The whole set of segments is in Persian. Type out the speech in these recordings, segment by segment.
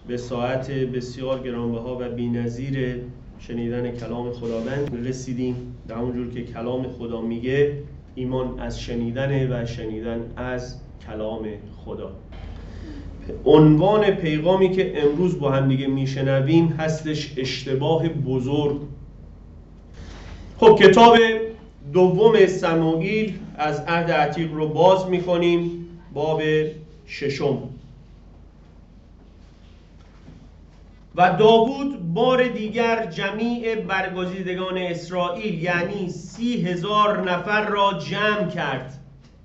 به ساعت بسیار گرانبها و بی‌نظیر شنیدن کلام خداوند رسیدیم. در همونجور که کلام خدا میگه ایمان از شنیدن و شنیدن از کلام خدا. عنوان پیغامی که امروز با هم دیگه میشنویم هستش اشتباه بزرگ. خب کتاب دوم سموئیل از عهد عتیق رو باز میکنیم، باب 6. و داوود بار دیگر جمیع برگزیدگان اسرائیل یعنی 30,000 نفر را جمع کرد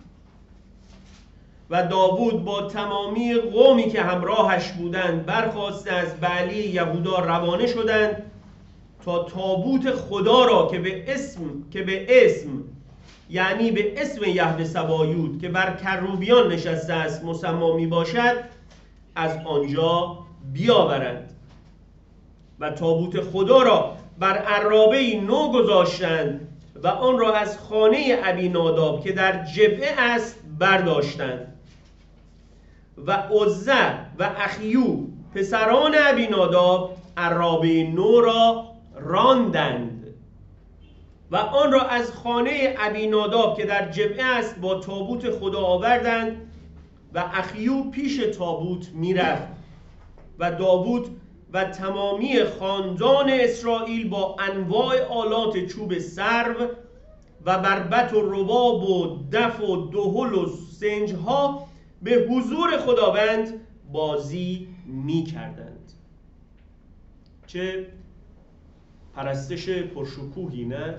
و داوود با تمامی قومی که همراهش بودند برخاسته از بعلی یهودا روانه شدند تا تابوت خدا را که به اسم یعنی به اسم یهوه سبایوت که بر کروبیان نشسته است مسمی می باشد از آنجا بیاورند. و تابوت خدا را بر عرابه‌ای نو گذاشتند و آن را از خانه ابیناداب که در جبعه است برداشتند. و عزه و اخیو پسران ابیناداب عرابه نو را راندند و آن را از خانه ابیناداب که در جبعه است با تابوت خدا آوردند و اخیو پیش تابوت میرفت و داوود و تمامی خاندان اسرائیل با انواع آلات چوب سرو و بربط و رباب و دف و دهل و سنجها به حضور خداوند بازی می کردند. چه پرستش پرشکوهی، نه؟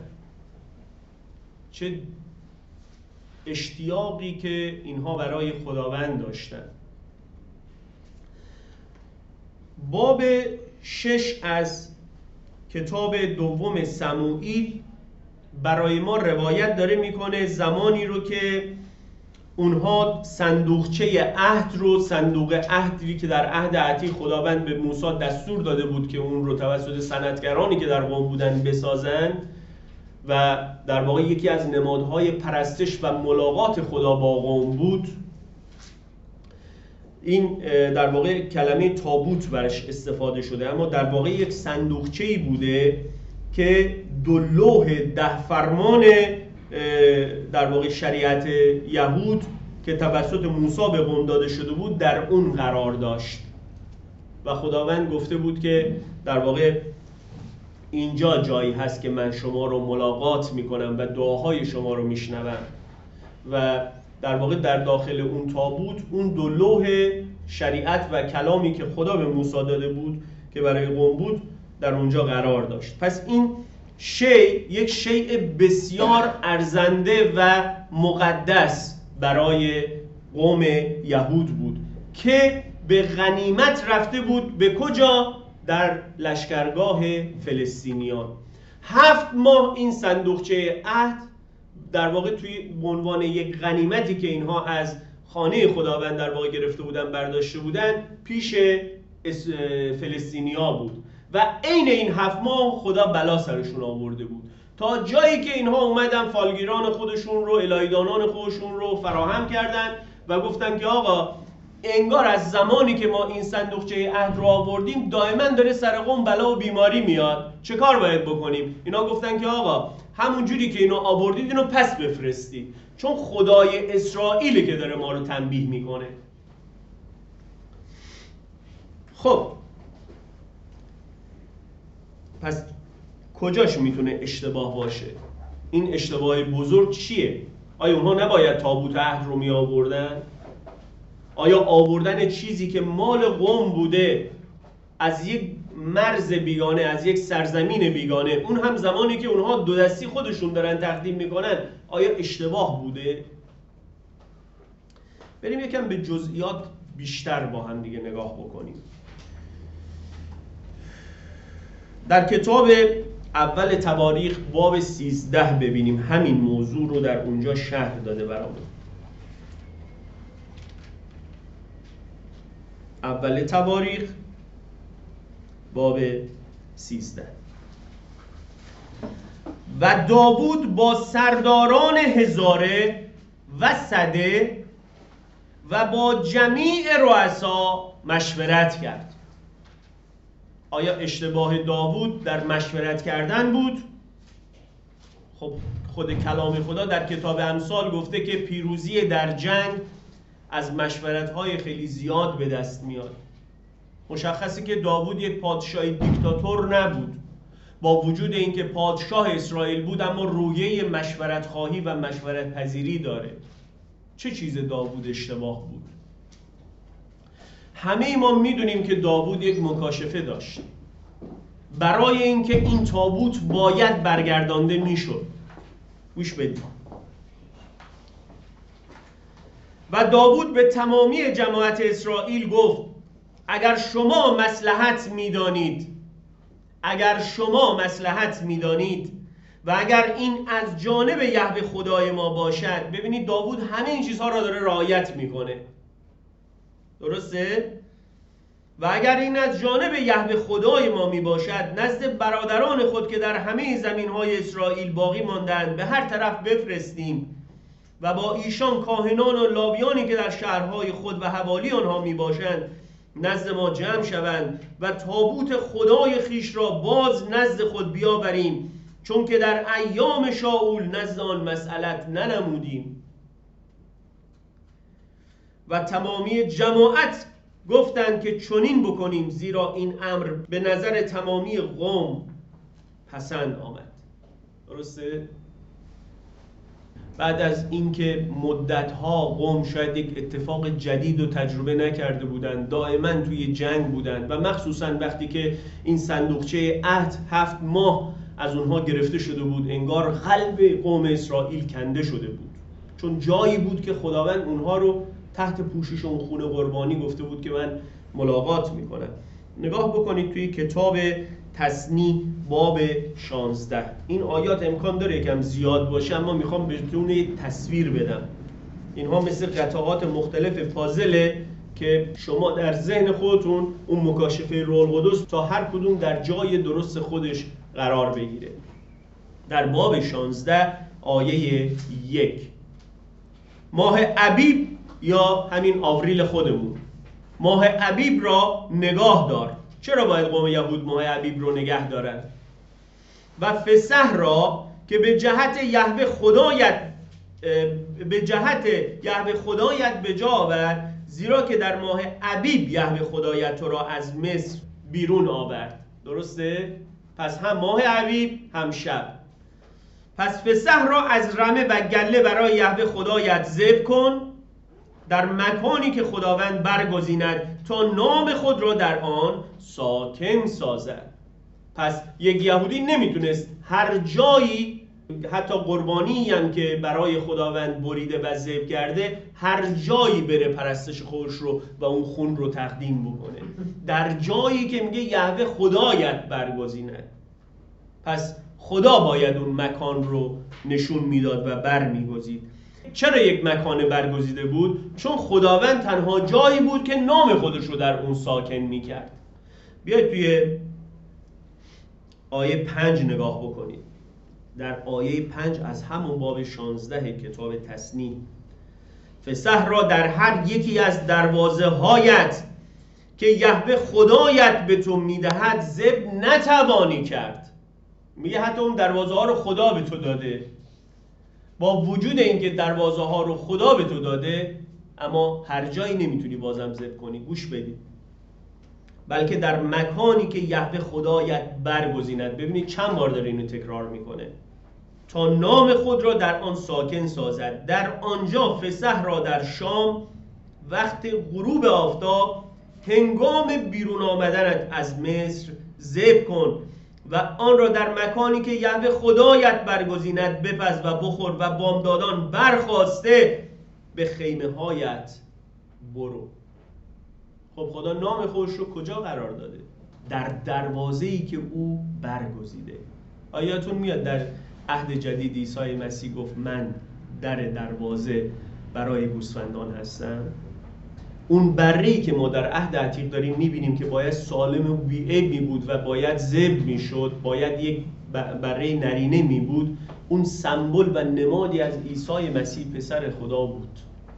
چه اشتیاقی که اینها برای خداوند داشتند. باب 6 از کتاب دوم سموئیل برای ما روایت داره میکنه زمانی رو که اونها صندوقچه عهد رو، صندوق عهدی که در عهد عتیق خداوند به موسی دستور داده بود که اون رو توسط صنعتگرانی که در قوم بودن بسازن و در واقع یکی از نمادهای پرستش و ملاقات خدا با قوم بود، این در واقع کلمه تابوت برش استفاده شده، اما در واقع یک صندوقچه‌ای بوده که 2 لوح 10 فرمان در واقع شریعت یهود که توسط موسی به قوم داده شده بود در اون قرار داشت و خداوند گفته بود که در واقع اینجا جایی هست که من شما رو ملاقات میکنم و دعاهای شما رو میشنوم و در واقع در داخل اون تابوت اون 2 لوح شریعت و کلامی که خدا به موسی داده بود که برای قوم بود در اونجا قرار داشت. پس این یک شیء بسیار ارزنده و مقدس برای قوم یهود بود که به غنیمت رفته بود. به کجا؟ در لشکرگاه فلسطینیان. 7 ماه این صندوقچه عهد در واقع توی عنوان یک غنیمتی که اینها از خانه خداوند در واقع گرفته بودن برداشته بودن پیش فلسطینیا بود و عین این 7 ماه خدا بلا سرشون آورده بود تا جایی که اینها اومدن فالگیران خودشون رو، الهیدانان خودشون رو فراهم کردن و گفتن که آقا انگار از زمانی که ما این صندوقچه عهد رو آوردیم دائما داره سر قوم بلا و بیماری میاد، چه کار باید بکنیم؟ اینا گفتن که آقا همون جوری که اینو آوردید اینو پس بفرستید، چون خدای اسرائیل که داره ما رو تنبیه میکنه. خب پس کجاش میتونه اشتباه باشه؟ این اشتباه بزرگ چیه؟ آیا اونها نباید تابوت عهد رو می آوردن؟ آیا آوردن چیزی که مال قوم بوده از یک مرز بیگانه، از یک سرزمین بیگانه، اون هم زمانی که اونها 2 دستی خودشون دارن تقدیم میکنن، آیا اشتباه بوده؟ بریم یکم به جزئیات بیشتر با هم دیگه نگاه بکنیم. در کتاب اول تواریخ باب 13 ببینیم، همین موضوع رو در اونجا شرح داده برامون. اول تواریخ باب 13. و داوود با سرداران هزاره و سده و با جمیع رؤسا مشورت کرد. آیا اشتباه داوود در مشورت کردن بود؟ خب خود کلام خدا در کتاب امثال گفته که پیروزی در جنگ از مشورت‌های خیلی زیاد به دست میاد. مشخصه که داوود یک پادشاه دیکتاتور نبود، با وجود اینکه پادشاه اسرائیل بود اما رویه مشورت خواهی و مشورت پذیری داره. چه چیز داوود اشتباه بود؟ همه ما میدونیم که داوود یک مکاشفه داشت برای اینکه این تابوت باید برگردانده میشد. گوش بدید. و داوود به تمامی جماعت اسرائیل گفت اگر شما مصلحت میدانید و اگر این از جانب یهوه خدای ما باشد. ببینید داوود همه این چیزها را داره رعایت میکنه، درسته؟ و اگر این از جانب یهوه خدای ما می باشد نزد برادران خود که در همه زمینهای اسرائیل باقی ماندند به هر طرف بفرستیم و با ایشان کاهنان و لاویانی که در شهرهای خود و حوالی آنها می باشند نزد ما جمع شوند و تابوت خدای خیش را باز نزد خود بیاوریم، چون که در ایام شاول نزد آن مسئلت ننمودیم. و تمامی جماعت گفتند که چنین بکنیم، زیرا این امر به نظر تمامی قوم پسند آمد. درسته؟ بعد از اینکه مدت‌ها قوم شاید یک اتفاق جدید رو تجربه نکرده بودند، دائما توی جنگ بودند و مخصوصا وقتی که این صندوقچه عهد 7 ماه از اونها گرفته شده بود، انگار قلب قوم اسرائیل کنده شده بود، چون جایی بود که خداوند اونها رو تحت پوشش اون خون قربانی گفته بود که من ملاقات میکنم. نگاه بکنید توی کتاب تثنی باب 16. این آیات امکان داره یکم زیاد باشه اما میخوام بهتون یه تصویر بدم. اینها مثل قطعات مختلف پازله که شما در ذهن خودتون اون مکاشفه روح القدس تا هر کدوم در جای درست خودش قرار بگیره. در باب 16 آیه 1 ماه ابیب یا همین آوریل خودمون، ماه ابیب را نگاه دار. چرا باید قوم یهود ماه ابیب رو نگه دارن؟ و فسح را که به جهت یهوه خدایت به جا آورد، زیرا که در ماه ابیب یهوه خدایت تو را از مصر بیرون آورد. درسته؟ پس هم ماه ابیب هم شب. پس فسح را از رمه و گله برای یهوه خدایت ذبح کن در مکانی که خداوند برگزیند تا نام خود را در آن ساکن سازد. پس یک یهودی نمیتونست هر جایی، حتی قربانی هم که برای خداوند بریده و ذبح کرده، هر جایی بره پرستش خودش رو و اون خون رو تقدیم بکنه، در جایی که میگه یهوه خدایت برگزیند. پس خدا باید اون مکان رو نشون میداد و برمیگزید. چرا یک مکان برگزیده بود؟ چون خداوند تنها جایی بود که نام خودش رو در اون ساکن میکرد. بیاید توی آیه 5 نگاه بکنید. در آیه 5 از همون باب 16 کتاب تثنی، فسح را در هر یکی از دروازه هایت که یهوه خدایت به تو میدهد ذبح نتوانی کرد. میگه حتی اون دروازه ها رو خدا به تو داده، با وجود اینکه دروازه ها رو خدا به تو داده اما هر جایی نمیتونی بازم ذبح کنی. گوش بدید. بلکه در مکانی که یهوه خدایت برگزیند. ببینید چند بار داره اینو تکرار میکنه. تا نام خود را در آن ساکن سازد. در آنجا فسح را در شام وقت غروب آفتاب هنگام بیرون آمدنت از مصر ذبح کن و آن را در مکانی که یهوه خدایت برگزیند بپز و بخور و بامدادان برخاسته به خیمه هایت برو. خب خدا نام خودش رو کجا قرار داده؟ در دروازه‌ای که او برگزیده. آیاتون میاد در عهد جدید عیسی مسیح گفت من در دروازه برای گوسفندان هستم. اون بره‌ای که ما در عهد عتیق داریم میبینیم که باید سالم و بی‌عیب بود و باید ذبح میشد، باید یک بره نرینه می بود. اون سمبل و نمادی از عیسی مسیح پسر خدا بود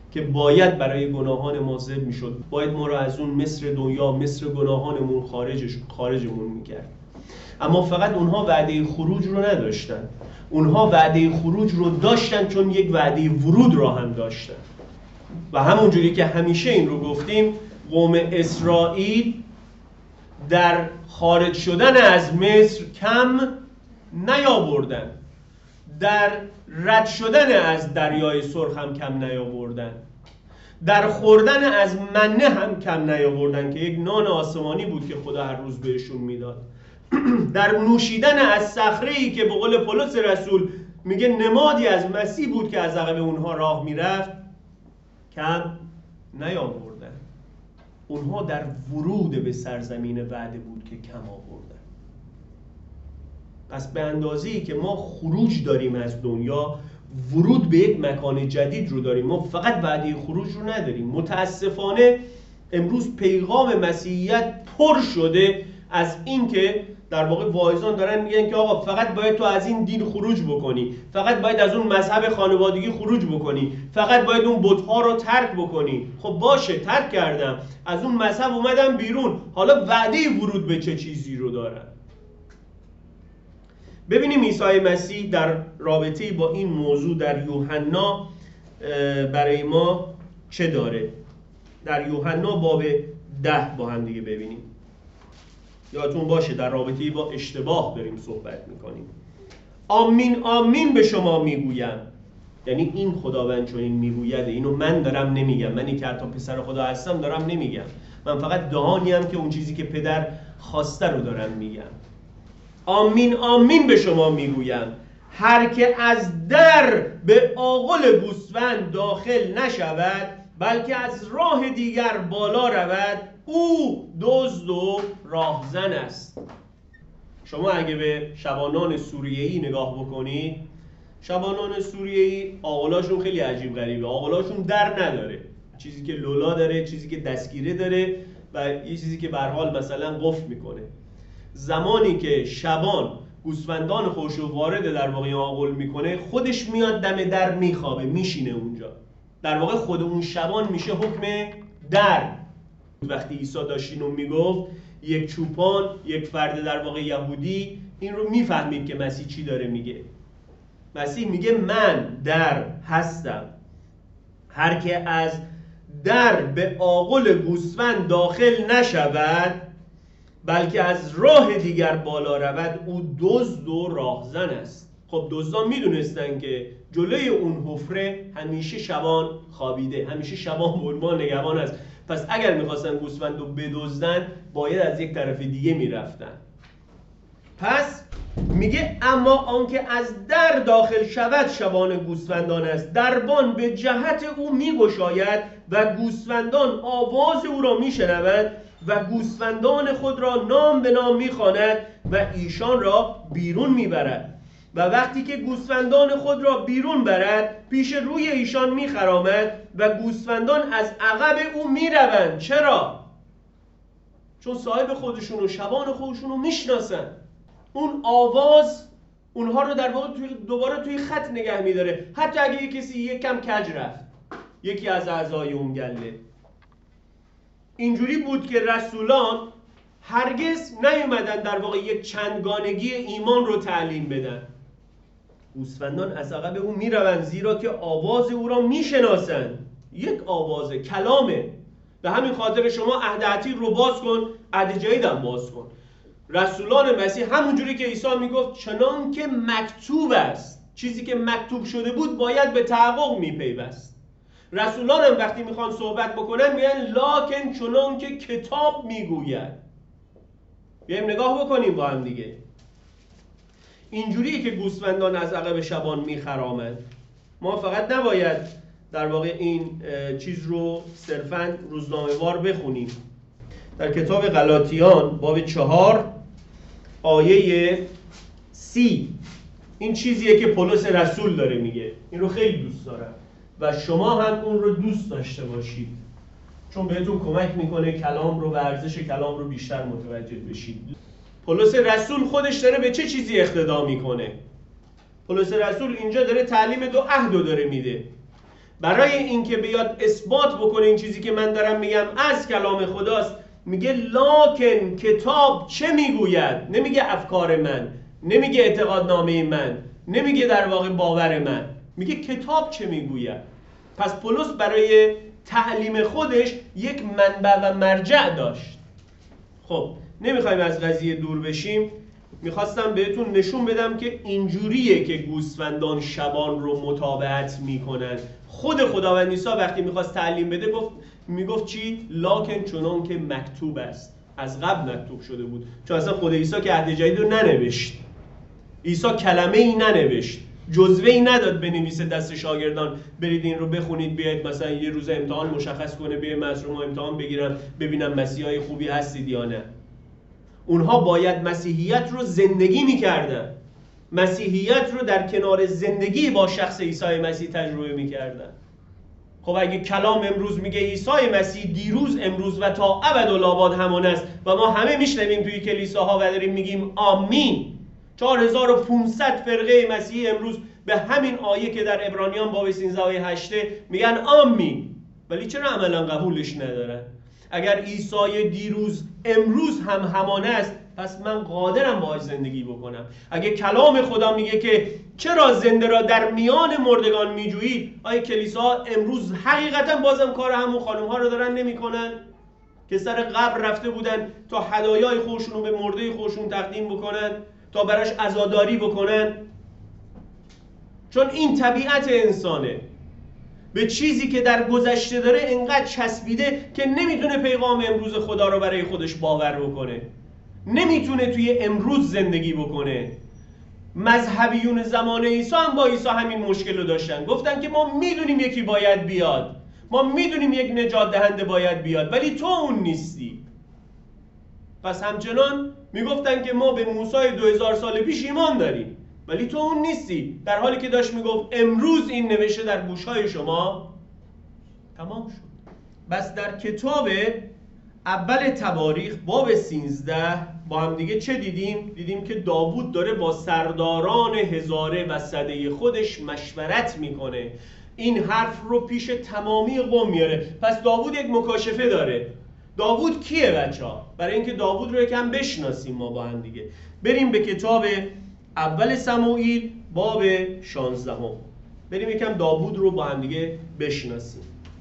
که باید برای گناهان ما ذبح میشد، باید ما را از اون مصر دنیا، مصر گناهانمون خارجمون میکرد. اما فقط اونها وعده خروج رو نداشتن، اونها وعده خروج رو داشتن چون یک وعده ورود را هم داشتن. و همونجوری که همیشه این رو گفتیم، قوم اسرائیل در خارج شدن از مصر کم نیاوردن، در رد شدن از دریای سرخ هم کم نیاوردن، در خوردن از منه هم کم نیاوردن که یک نان آسمانی بود که خدا هر روز بهشون میداد، در نوشیدن از صخره‌ای که به قول پولس رسول میگه نمادی از مسیح بود که از عقب اونها راه میرفت کم نیاوردن. اونها در ورود به سرزمین وعده بود که کم آوردن. پس به اندازه‌ای که ما خروج داریم از دنیا، ورود به یک مکان جدید رو داریم. ما فقط وعده خروج رو نداریم. متاسفانه امروز پیغام مسیحیت پر شده از این که در واقع واعظان دارن میگن که آقا فقط باید تو از این دین خروج بکنی، فقط باید از اون مذهب خانوادگی خروج بکنی، فقط باید اون بت‌ها رو ترک بکنی. خب باشه، ترک کردم، از اون مذهب اومدم بیرون، حالا وعده ورود به چه چیزی رو دارم؟ ببینیم عیسی مسیح در رابطه با این موضوع در یوحنا برای ما چه داره. در یوحنا باب 10 با هم دیگه ببینیم. یادتون باشه در رابطه با اشتباه داریم صحبت میکنیم. آمین آمین به شما میگویم، یعنی این خداوند چون این میگوید، اینو من دارم نمیگم، منی که حتی پسر خدا هستم دارم نمیگم، من فقط دهانیم که اون چیزی که پدر خواسته رو دارم میگم. آمین آمین به شما میگویم، هر که از در به آغل گوسفند داخل نشود بلکه از راه دیگر بالا رود، او دزد و راهزن است. شما اگه به شبانان سوریه‌ای نگاه بکنید، شبانان سوریه‌ای آغلاشون خیلی عجیب غریبه. آغلاشون در نداره، چیزی که لولا داره، چیزی که دستگیره داره و یه چیزی که به هر حال مثلا قفل میکنه. زمانی که شبان گوسفندان خودش رو وارد در واقع آغل میکنه، خودش میاد دم در میخوابه، میشینه اونجا. در واقع خود اون شبان میشه حکم در. وقتی عیسی داشت اینو میگفت، یک چوپان، یک فرد در واقع یهودی این رو میفهمید که مسیح چی داره میگه. مسیح میگه من در هستم، هر که از در به آغل گوسفند داخل نشود بلکه از راه دیگر بالا رود، او دزد و راهزن است. خب دزدان میدونستن که جلوی اون حفره همیشه شبان خوابیده، همیشه شبان بلبان نگهبان است. پس اگر میخواستن گوسفند رو بدزدن باید از یک طرف دیگه میرفتن. پس میگه اما آنکه از در داخل شود شبان گوسفندان است، دربان به جهت او میگشاید و گوسفندان آواز او را میشنوند و گوسفندان خود را نام به نام میخواند و ایشان را بیرون میبرد. و وقتی که گوسفندان خود را بیرون برد، پیش روی ایشان میخرامد و گوسفندان از عقب او میروند. چرا؟ چون صاحب خودشون و شبان خودشون رو میشناسن. اون آواز اونها رو در واقع دوباره توی خط نگه میداره، حتی اگه یک کسی یک کم کج رفت، یکی از اعضای اون گله. اینجوری بود که رسولان هرگز نیومدن در واقع یک چندگانگی ایمان رو تعلیم بدن. گوسفندان از عقب او میروند زیرا که آواز او را میشناسند. یک آواز کلامه. به همین خاطر شما عهد عتیق رو باز کن، عهد جدید هم باز کن. رسولان مسیح همونجوری که عیسی میگفت چنان که مکتوب است، چیزی که مکتوب شده بود باید به تحقق میپیوست. رسولان هم وقتی میخوان صحبت بکنن میگن لاکن چنان که کتاب میگوید. بیایم نگاه بکنیم با هم دیگه. اینجوریه که گوسفندان از عقب شبان میخرامند. ما فقط نباید در واقع این چیز رو صرفاً روزنامه‌وار بخونیم. در کتاب غلاطیان باب 4 آیه 30 این چیزیه که پولس رسول داره میگه. این رو خیلی دوست دارم و شما هم اون رو دوست داشته باشید، چون بهتون کمک میکنه کلام رو و ارزش کلام رو بیشتر متوجه بشید. پولس رسول خودش داره به چه چیزی اقتدا میکنه؟ پولس رسول اینجا داره تعلیم دو عهد رو داره میده. برای اینکه بیاد اثبات بکنه این چیزی که من دارم میگم از کلام خداست، میگه لاکن کتاب چه میگوید؟ نمیگه افکار من، نمیگه اعتقادنامه من، نمیگه در واقع باور من، میگه کتاب چه میگوید. پس پولس برای تعلیم خودش یک منبع و مرجع داشت. خب نمیخوایم از قضیه دور بشیم، میخواستم بهتون نشون بدم که اینجوریه که گوسفندان شبان رو متابعت میکنن. خود خداوند عیسی وقتی میخواست تعلیم بده میگفت چی؟ لاکن چنان که مکتوب است. از قبل مکتوب شده بود، چون اصلا خود عیسی که عهد جدید رو ننوشت. عیسی کلمه ای ننوشت، جزوه ای نداد بنویسه دست شاگردان برید این رو بخونید بیاید مثلا یه روز امتحان مشخص کنه بیاید مصروم امتحان بگیرن ببینم مسیحای خوبی هستید یا نه. اونها باید مسیحیت رو زندگی میکردن، مسیحیت رو در کنار زندگی با شخص عیسی مسیح تجربه میکردن. خب اگه کلام امروز میگه عیسی مسیح دیروز امروز و تا ابدالآباد همان است و ما همه میشنویم توی کلیساها و داریم میگیم آمین، 4500 فرقه مسیحی امروز به همین آیه که در عبرانیان باب 13 آیه 8 میگن آمین، ولی چرا عملا قبولش ندارن؟ اگر عیسی دیروز امروز هم همانه است، پس من قادرم باهاش زندگی بکنم. اگه کلام خدا میگه که چرا زنده را در میان مردگان میجویید، آیا کلیساها امروز حقیقتا بازم کار همون خانم ها رو دارن نمیکنن که سر قبر رفته بودن تا هدایای خودشون رو به مرده خودشون تقدیم بکنن، تا براش عزاداری بکنن؟ چون این طبیعت انسانه، به چیزی که در گذشته داره انقدر چسبیده که نمیتونه پیغام امروز خدا رو برای خودش باور بکنه، نمیتونه توی امروز زندگی بکنه. مذهبیون زمان عیسی هم با عیسی همین مشکل رو داشتن، گفتن که ما میدونیم یکی باید بیاد، ما میدونیم یک نجات دهنده باید بیاد، ولی تو اون نیستی. پس همچنان میگفتن که ما به موسی 2000 سال پیش ایمان داریم، ولی تو اون نیستی، در حالی که داشت میگفت امروز این نوشته در گوشهای شما تمام شد. بس در کتاب اول تواریخ باب 13 با هم دیگه چه دیدیم؟ دیدیم که داوود داره با سرداران هزاره و سده خودش مشورت میکنه، این حرف رو پیش تمامی قوم میاره. پس داوود یک مکاشفه داره. داوود کیه بچه‌ها؟ برای اینکه داوود رو یکم بشناسیم ما با هم دیگه، بریم به کتاب اول سموئیل باب 16. بریم یکم داوود رو با هم دیگه بشناسیم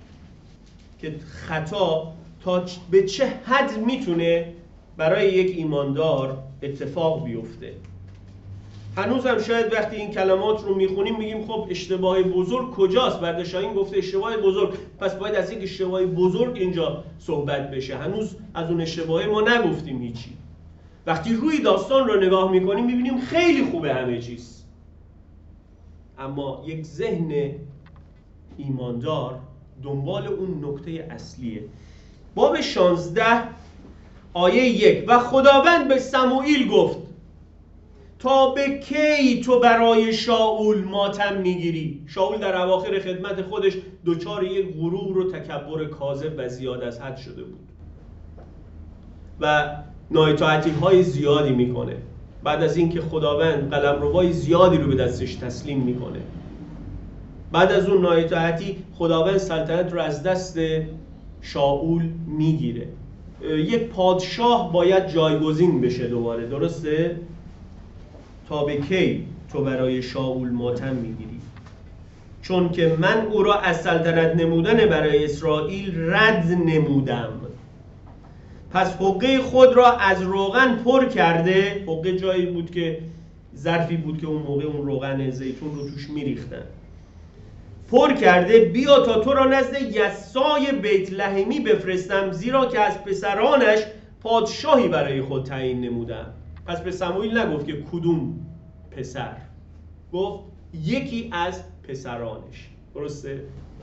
که خطا تا به چه حد میتونه برای یک ایماندار اتفاق بیفته. هنوز هم شاید وقتی این کلمات رو میخونیم میگیم خب اشتباه بزرگ کجاست؟ برداشتین گفته اشتباه بزرگ، پس باید از یک اشتباه بزرگ اینجا صحبت بشه. هنوز از اون اشتباه ما نگفتیم هیچی. وقتی روی داستان رو نگاه میکنیم میبینیم خیلی خوبه همه چیز، اما یک ذهن ایماندار دنبال اون نکته اصلیه. باب 16 آیه 1: و خداوند به سموئیل گفت تا به کی تو برای شاول ماتم میگیری؟ شاول در اواخر خدمت خودش دچار یک غرور و تکبر کاذب و زیاد از حد شده بود و نااطاعتی‌های زیادی میکنه. بعد از اینکه خداوند قلمروای زیادی رو به دستش تسلیم میکنه، بعد از اون نااطاعتی خداوند سلطنت رو از دست شاول میگیره. یک پادشاه باید جایگزین بشه دوباره، درسته؟ تا به کی تو برای شاول ماتم میگیری؟ چون که من او را از سلطنت نمودن برای اسرائیل رد نمودم. پس حقه خود را از روغن پر کرده. حقه جایی بود که ظرفی بود که اون موقع اون روغن زیتون رو توش میریختن. پر کرده بیا تا تو را نزد یسای بیت لحمی بفرستم، زیرا که از پسرانش پادشاهی برای خود تعیین نمودم. پس به سموئیل نگفت که کدوم پسر، گفت یکی از پسرانش، درسته؟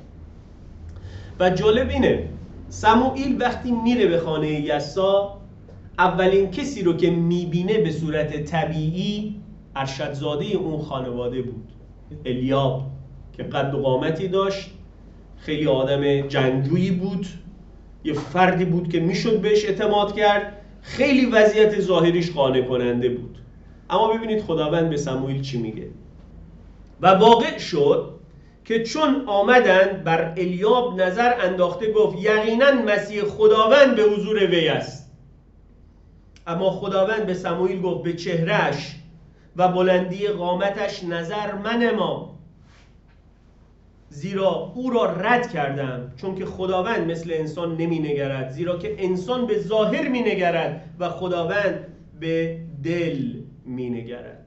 و جالب اینه سموئیل وقتی میره به خانه یسا، اولین کسی رو که میبینه به صورت طبیعی ارشدزاده اون خانواده بود، الیاب، که قد و قامتی داشت، خیلی آدم جنگجویی بود، یه فردی بود که میشد بهش اعتماد کرد، خیلی وضعیت ظاهریش قانع کننده بود. اما ببینید خداوند به سموئیل چی میگه: و واقع شد که چون آمدند بر الیاب نظر انداخته گفت یقینا مسیح خداوند به حضور وی است. اما خداوند به سموئیل گفت به چهرهش و بلندی قامتش نظر منما، زیرا او را رد کردم، چون که خداوند مثل انسان نمی نگرد، زیرا که انسان به ظاهر می نگرد و خداوند به دل می نگرد.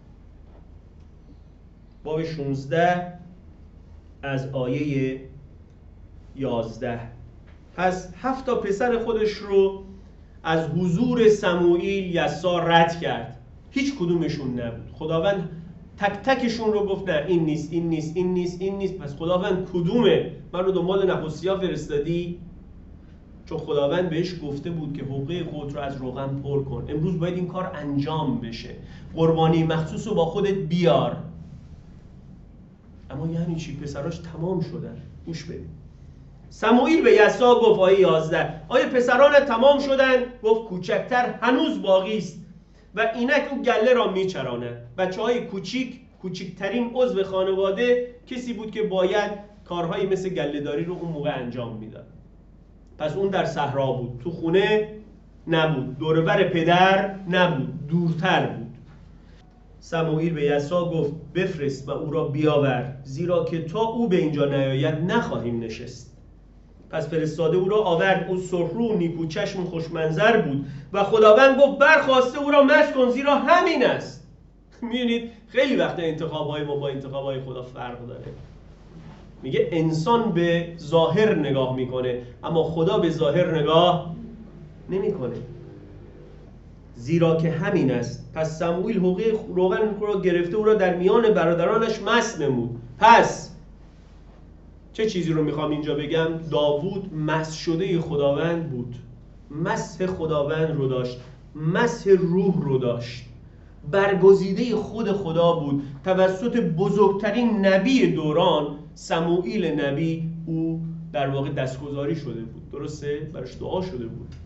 باب 16 از آیه 11. پس 7 تا پسر خودش رو از حضور سموئیل یسا رد کرد، هیچ کدومشون نبود. خداوند تک تکشون رو گفت نه این نیست، این نیست، این نیست، این نیست. پس خداوند کدومه؟ من رو دنبال نخستی‌ها فرستادی؟ چون خداوند بهش گفته بود که حقه خود رو از روغن پر کن، امروز باید این کار انجام بشه، قربانی مخصوص رو با خودت بیار. اما یعنی چی؟ پسراش تمام شدن. گوش بدید. سموئیل به یسا گفت آیه 11 آیا پسران تمام شدن؟ گفت کوچکتر هنوز باقی است و اینک او گله را میچراند. بچه‌های کوچکترین عضو خانواده کسی بود که باید کارهایی مثل گله‌داری رو اون موقع انجام میداد. پس اون در صحرا بود، تو خونه نبود، دور و بر پدر نبود، دورتر بود. سموئیل به یسا گفت بفرست و او را بیاور، زیرا که تا او به اینجا نیاید نخواهیم نشست. پس فرستاده او را آورد. او سرخرو، نیکوچشم، خوشمنظر بود و خداوند گفت برخواسته او را مست کن، زیرا همین است. می‌بینید خیلی وقت انتخاب‌های ما با انتخاب‌های خدا فرق داره. میگه انسان به ظاهر نگاه میکنه اما خدا به ظاهر نگاه نمیکنه. زیرا که همین است. پس سموئیل حقه روغن را گرفته او را در میان برادرانش مست نمود. پس چه چیزی رو میخوام اینجا بگم؟ داوود مست شده خداوند بود، مسح خداوند رو داشت، مسح روح رو داشت، برگزیده خود خدا بود. توسط بزرگترین نبی دوران سموئیل نبی او در واقع دستگذاری شده بود، درسته؟ براش دعا شده بود.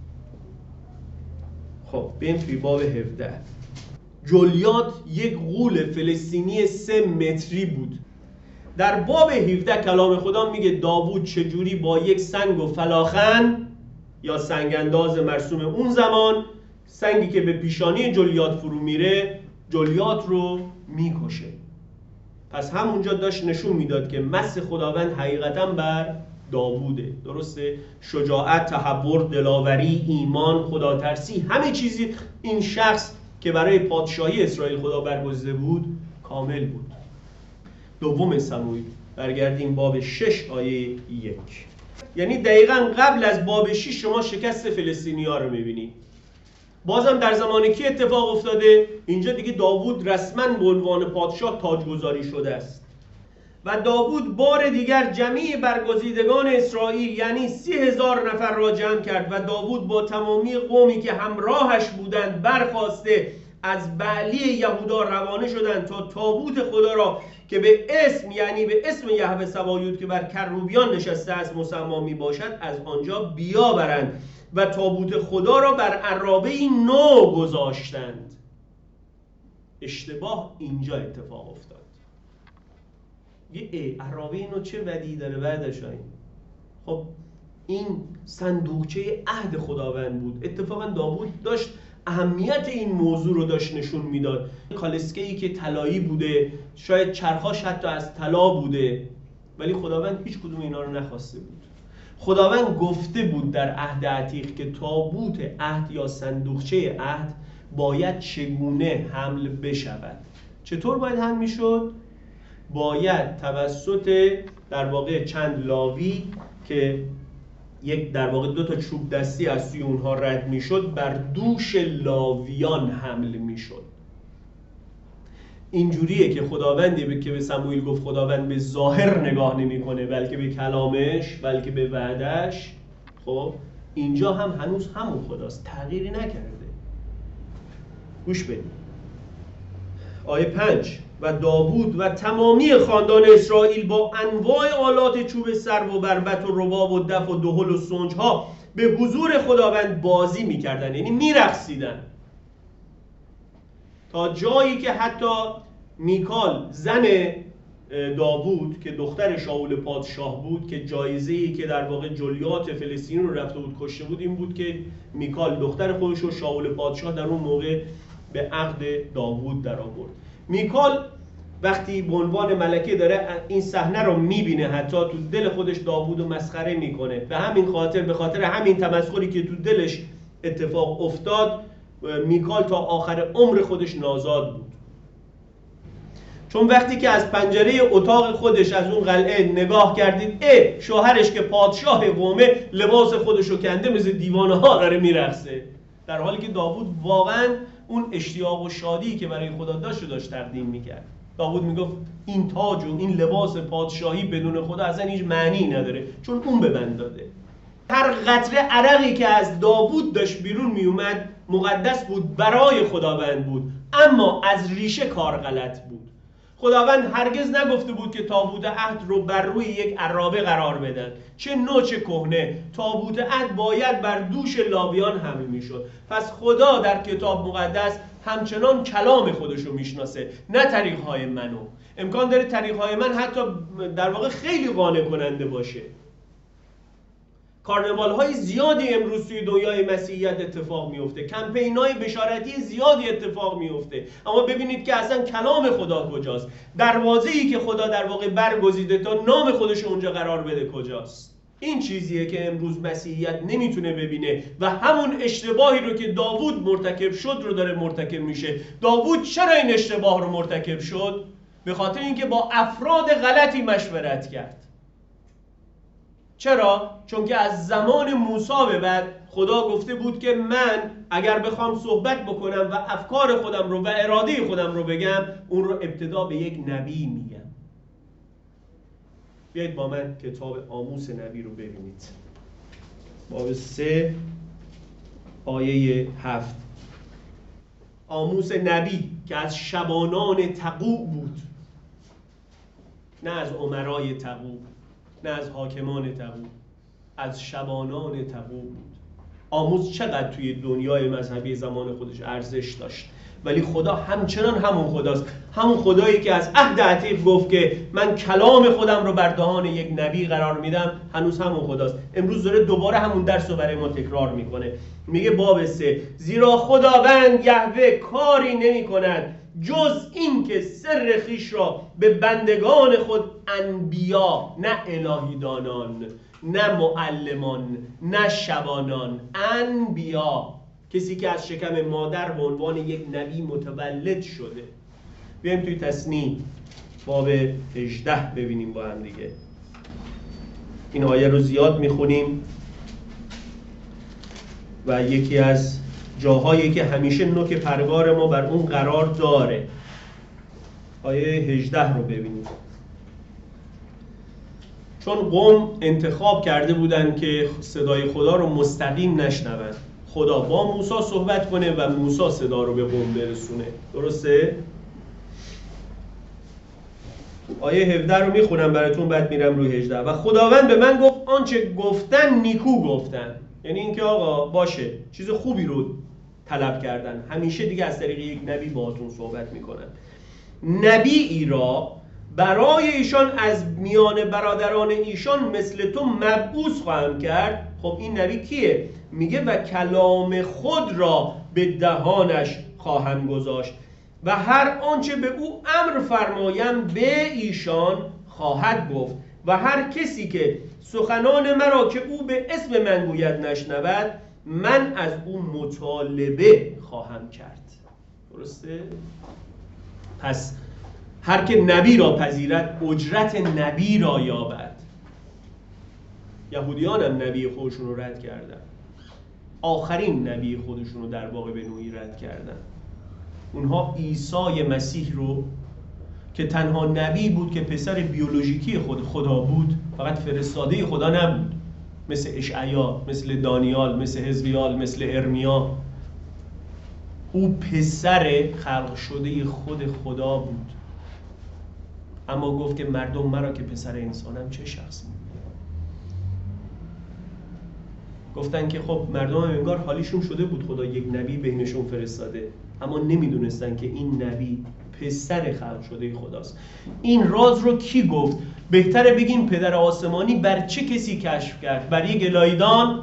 خب بریم توی باب 17. جولیات یک غول فلسطینی 3 متری بود. در باب 17 کلام خدا میگه داوود چجوری با یک سنگ و فلاخن یا سنگانداز مرسوم اون زمان، سنگی که به پیشانی جولیات فرو میره، جولیات رو میکشه. پس همونجا داشت نشون میداد که مس خداوند حقیقتا بر داووده، درسته؟ شجاعت، تحور، دلاوری، ایمان، خداترسی، همه چیزی این شخص که برای پادشاهی اسرائیل خدا برگزیده بود کامل بود. دوم سموئیل، برگردیم باب 6 آیه 1. یعنی دقیقاً قبل از باب 6 شما شکست فلسطینی‌ها رو می‌بینید. بازم در زمان کی اتفاق افتاده؟ اینجا دیگه داوود رسما به عنوان پادشاه تاجگذاری شده است و داوود بار دیگر جمیع برگزیدگان اسرائیل یعنی 30,000 نفر را جمع کرد و داوود با تمامی قومی که همراهش بودند برخاسته از بعلی یهودا روانه شدند تا تابوت خدا را که به اسم یعنی به اسم یهوه سبایوت که بر کروبیان نشسته است مسمی می باشد از آنجا بیاورند و تابوت خدا را بر عرابه‌ای نو گذاشتند. اشتباه اینجا اتفاق افتاد. یه عرابه نو چه ودی داره برداشتین؟ خب این صندوقچه عهد خداوند بود. اتفاقا داوود داشت اهمیت این موضوع رو داشت نشون میداد. کالسکه‌ای که طلایی بوده، شاید چرخاش حتی از طلا بوده، ولی خداوند هیچ کدوم اینا رو نخواسته بود. خداوند گفته بود در عهد عتیق که تابوت عهد یا صندوقچه عهد باید چگونه حمل بشود. چطور باید حمل میشد؟ باید توسط در واقع چند لاوی که یک در واقع 2 تا چوب دستی از سوی اونها رد میشد بر دوش لاویان حمل میشد. اینجوریه که خداوندی که به سموئیل گفت خداوند به ظاهر نگاه نمیکنه بلکه به کلامش، بلکه به وعدش. خب اینجا هم هنوز همون خداست، تغییری نکرده. گوش بدید آیه 5. و داوود و تمامی خاندان اسرائیل با انواع آلات چوب سرو و بربط و رباب و دف و دهل و سنج ها به حضور خداوند بازی میکردن، یعنی میرقصیدن، تا جایی که حتی میکال زن داوود که دختر شاول پادشاه بود که جایزه‌ای که در واقع جلیات فلسطین رو رفته بود کشته بود این بود که میکال دختر خودش رو شاول پادشاه در اون موقع به عقد داوود در آورد. میکال وقتی به عنوان ملکه داره این صحنه رو میبینه حتی تو دل خودش داوود رو مسخره میکنه. به همین خاطر به خاطر همین تمسخری که تو دلش اتفاق افتاد میکال تا آخر عمر خودش نازاد بود. چون وقتی که از پنجره اتاق خودش از اون قلعه نگاه کردید شوهرش که پادشاه قومه لباس خودش رو کنده مثل دیوانه ها داره میرقصه، در حالی که داوود واقعا اون اشتیاق و شادی که برای خدا داشت تقدیم میکرد. داوود میگفت این تاج و این لباس پادشاهی بدون خدا اصلا هیچ معنی نداره چون اون به من داده. هر قطره عرقی که از داوود داشت بیرون میومد مقدس بود، برای خداوند بود، اما از ریشه کار غلط بود. خداوند هرگز نگفته بود که تابوت عهد رو بر روی یک عرابه قرار بدن، چه نو چه کهنه. تابوت عهد باید بر دوش لاویان حمل میشد. پس خدا در کتاب مقدس همچنان کلام خودش رو میشناسه، نه طریق‌های منو. امکان داره طریق‌های من حتی در واقع خیلی قانع کننده باشه. کارنوال‌های زیادی امروز توی دنیای مسیحیت اتفاق میفته، کمپین‌های بشارتی زیادی اتفاق میفته، اما ببینید که اصلا کلام خدا کجاست؟ دروازه‌ای که خدا در واقع برگزیده تا نام خودش اونجا قرار بده کجاست؟ این چیزیه که امروز مسیحیت نمیتونه ببینه و همون اشتباهی رو که داوود مرتکب شد رو داره مرتکب میشه. داوود چرا این اشتباه رو مرتکب شد؟ به خاطر اینکه با افراد غلطی مشورت کرد. چرا؟ چون که از زمان موسی به بعد خدا گفته بود که من اگر بخوام صحبت بکنم و افکار خودم رو و اراده خودم رو بگم اون رو ابتدا به یک نبی میگم. بیایید با من کتاب آموس نبی رو ببینید. باب 3 آیه 7. آموس نبی که از شبانان تقوع بود، نه از امرای تقوع، نه از حاکمان تقوع، از شبانان تقوع بود. آموس چقدر توی دنیای مذهبی زمان خودش ارزش داشت، ولی خدا همچنان همون خداست. همون خدایی که از عهد عتیق گفت که من کلام خودم رو بر دهان یک نبی قرار میدم، هنوز همون خداست. امروز داره دوباره همون درس رو برای ما تکرار میکنه. میگه باب 3 زیرا خداوند یهوه کاری نمی کند جز این که سر خویش را به بندگان خود انبیا، نه الهیدانان، نه معلمان، نه شبانان، انبیا، کسی که از شکم مادر به عنوان یک نبی متولد شده. بیایم توی تثنیه باب 18 ببینیم با هم دیگه. این آیه رو زیاد میخونیم و یکی از جاهایی که همیشه نوک پرگار ما بر اون قرار داره. آیه 18 رو ببینید. چون قوم انتخاب کرده بودن که صدای خدا رو مستقیم نشنون، خدا با موسی صحبت کنه و موسی صدا رو به قوم برسونه. درسته؟ آیه 17 رو میخونم براتون، بعد میرم روی 18. و خداوند به من گفت آنچه گفتن نیکو گفتن. یعنی اینکه آقا باشه، چیز خوبی رو طلب کردن. همیشه دیگه از طریق یک نبی باهاتون صحبت میکنن. نبی را برای ایشان از میان برادران ایشان مثل تو مبعوث خواهم کرد. خب این نبی کیه؟ میگه و کلام خود را به دهانش خواهم گذاشت و هر آنچه به او امر فرمایم به ایشان خواهد گفت و هر کسی که سخنان مرا که او به اسم من گوید نشنود، من از او مطالبه خواهم کرد. درسته؟ پس هر که نبی را پذیرد اجرت نبی را یابد. یهودیان هم نبی خودشون رو رد کردن. آخرین نبی خودشون رو در واقع به نوعی رد کردن. اونها عیسی مسیح رو که تنها نبی بود که پسر بیولوژیکی خدا بود، فقط فرستاده خدا نبود، مثل اشعیا، مثل دانیال، مثل حزقیال، مثل ارمیا، او پسر خلق شده خود خدا بود. اما گفت که مردم مرا که پسر انسانم چه شخص می‌بینند. گفتن که خب مردم هم انگار حالیشون شده بود خدا یک نبی بینشون فرستاده، اما نمیدونستن که این نبی پسر خلق شده خداست. این راز رو کی گفت؟ بهتره بگیم پدر آسمانی بر چه کسی کشف کرد؟ بر یک الهیدان،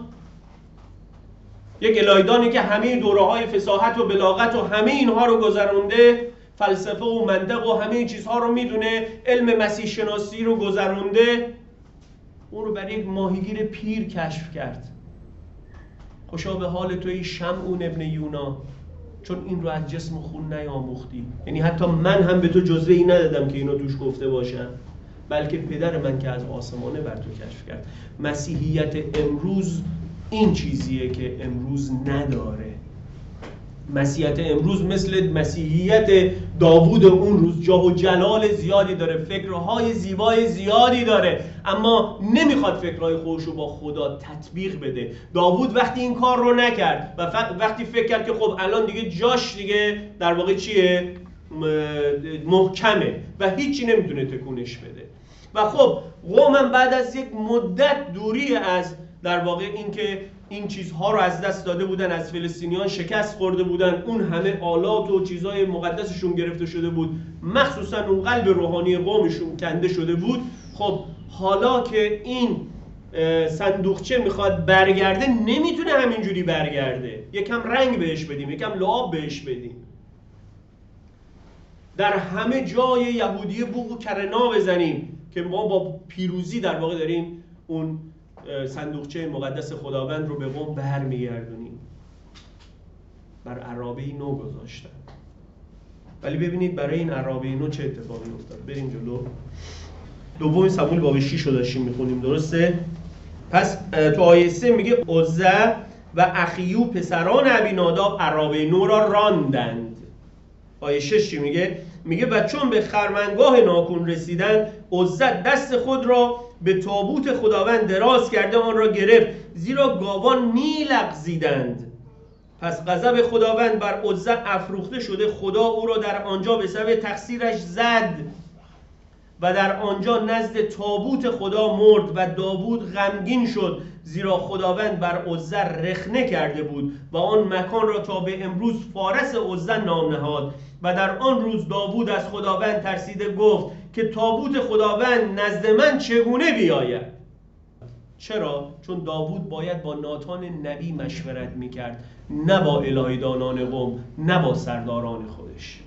یک الهیدانی که همه دوره‌های فصاحت و بلاغت و همه اینها رو گذرونده، فلسفه و منطق و همه چیزها رو میدونه، علم مسیح شناسی رو گذرونده، اون رو بر یک ماهیگیر پیر کشف کرد. خوشا به حال توی شمعون ابن یونا، چون این رو از جسم و خون نیاموختی. یعنی حتی من هم به تو جزوه ای ندادم که اینو توش گفته باشم، بلکه پدر من که از آسمانه بر تو کشف کرد. مسیحیت امروز این چیزیه که امروز نداره. مسیحیت امروز مثل مسیحیت داوود اون روز جاه و جلال زیادی داره، فکرهای زیبای زیادی داره، اما نمیخواد فکرهای خودش رو با خدا تطبیق بده. داوود وقتی این کار رو نکرد و وقتی فکر کرد که خب الان دیگه جاش دیگه در واقع چیه؟ محکمه و هیچی نمیتونه تکونش بده. و خب قومم بعد از یک مدت دوری از در واقع اینکه این چیزها رو از دست داده بودن، از فلسطینیان شکست خورده بودن، اون همه آلات و چیزهای مقدسشون گرفته شده بود، مخصوصا اون قلب روحانی قومشون کنده شده بود. خب حالا که این صندوقچه میخواد برگرده، نمیتونه همینجوری برگرده، یکم رنگ بهش بدیم، یکم لعاب بهش بدیم، در همه جای یهودی بوق و کرنا بزنیم که ما با پیروزی در واقع داریم اون صندوقچه مقدس خداوند رو به قوم برمیگردونیم. بر عرابه نو گذاشتن. ولی ببینید برای این عرابه نو چه اتفاقی افتاد. بریم جلو. دوم سموئیل باب 6 رو داشتیم میخونیم، درسته؟ پس تو آیه 3 میگه عزه و اخیو پسران ابیناداب عرابه نو را راندند. آیه 6 چی میگه؟ میگه و چون به خرمنگاه ناکون رسیدند، عزه دست خود را به تابوت خداوند دراز کرده آن را گرفت، زیرا گاوان میلغزیدند. پس غضب خداوند بر عزه افروخته شده، خدا او را در آنجا به سبب تقصیرش زد و در آنجا نزد تابوت خدا مرد و داوود غمگین شد، زیرا خداوند بر عزه رخنه کرده بود و آن مکان را تا به امروز فارس عزه نام نهاد. و در آن روز داوود از خداوند ترسیده گفت که تابوت خداوند نزد من چگونه بیاید؟ چرا؟ چون داوود باید با ناتان نبی مشورت میکرد، نه با الهیدانان قوم، نه با سرداران خودش.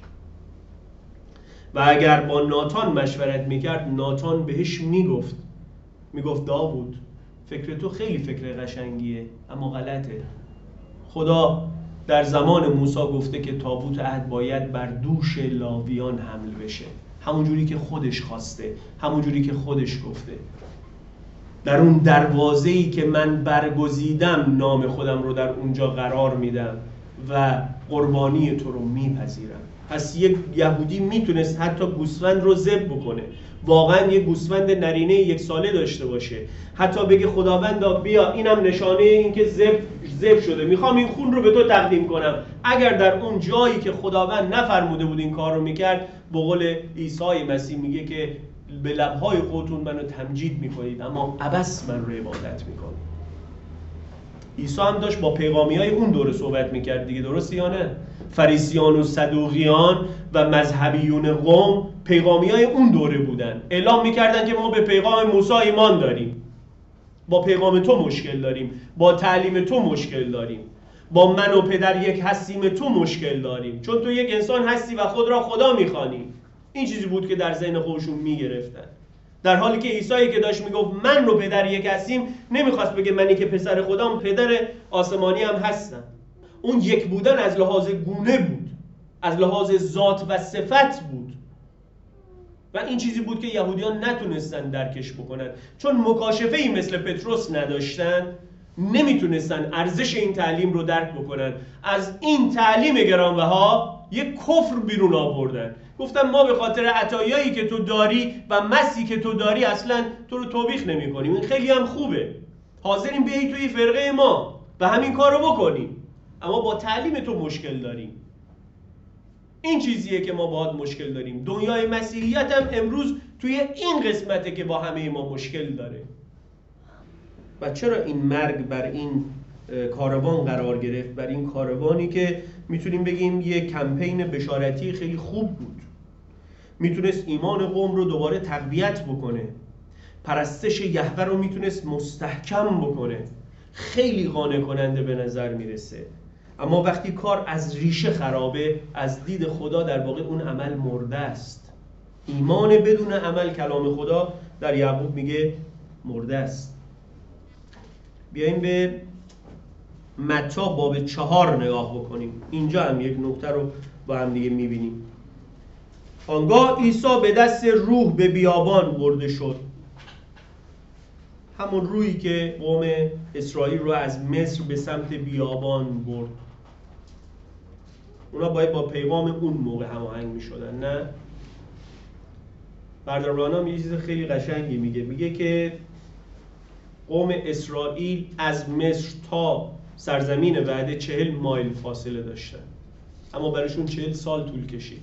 و اگر با ناتان مشورت میکرد، ناتان بهش میگفت داوود فکر تو خیلی فکر قشنگیه اما غلطه. خدا در زمان موسی گفته که تابوت عهد باید بر دوش لاویان حمل بشه، همون جوری که خودش خواسته، همون جوری که خودش گفته. در اون دروازه‌ای که من برگزیدم نام خودم رو در اونجا قرار میدم و قربانی تو رو میپذیرم. پس یک یهودی میتونست حتی گوسفند رو ذبح بکنه، واقعا یک گوسفند نرینه 1 ساله داشته باشه، حتی بگه خداوند بیا اینم نشانه این که ذبح شده، میخوام این خون رو به تو تقدیم کنم. اگر در اون جایی که خداوند نفرموده بود این کار رو میکرد، به قول عیسی مسیح میگه که به لبهای خودتون منو تمجید میکنید اما عبث من رو عبادت میکنید. عیسی هم داشت با پیغامیای اون دوره صحبت میکرد دیگه، درسته یا نه؟ فریسیان و صدوقیان و مذهبیون قوم پیغامیای اون دوره بودن، اعلام میکردن که ما به پیغام موسی ایمان داریم، با پیغام تو مشکل داریم، با تعلیم تو مشکل داریم، با من و پدر یک هستیم تو مشکل داریم، چون تو یک انسان هستی و خود را خدا میخوانی. این چیزی بود که در ذهن خودشون میگرفتن، در حالی که عیسی که داشت میگفت من رو پدر یک هستیم، نمیخواست بگه منی که پسر خدام پدر آسمانی هم هستم. اون یک بودن از لحاظ گونه بود، از لحاظ ذات و صفت بود و این چیزی بود که یهودیان نتونستن درکش بکنن، چون مکاشفه‌ای مثل پتروس نداشتن، نمیتونستن ارزش این تعلیم رو درک بکنن. از این تعلیم گرانبها یک کفر بیرون آوردن، گفتن ما به خاطر عطایایی که تو داری و مسی که تو داری اصلا تو رو توبیخ نمی کنیم، این خیلی هم خوبه، حاضریم بیایی توی فرقه ما و همین کار رو بکنیم، اما با تعلیم تو مشکل داریم. این چیزیه که ما باهات مشکل داریم. دنیای مسیحیت هم امروز توی این قسمته که با همه ما مشکل داره. و چرا این مرگ بر این کاروان قرار گرفت، بر این کاروانی که میتونیم بگیم یک کمپین بشارتی خیلی خوب بود. میتونست ایمان قوم رو دوباره تقویت بکنه، پرستش یهوه رو میتونست مستحکم بکنه، خیلی قانع کننده به نظر میرسه. اما وقتی کار از ریشه خرابه، از دید خدا در واقع اون عمل مرده است. ایمان بدون عمل، کلام خدا در یعقوب میگه مرده است. بیاییم به متی باب 4 نگاه بکنیم. اینجا هم یک نکته رو با هم دیگه میبینیم. آنگاه عیسی به دست روح به بیابان برده شد. همون روحی که قوم اسرائیل رو از مصر به سمت بیابان برد. اونا باید با پیغام اون موقع هماهنگ میشدن، نه؟ بردربرانم یه چیز خیلی قشنگی میگه که قوم اسرائیل از مصر تا سرزمین وعده 40 مایل فاصله داشتن، اما برایشون 40 سال طول کشید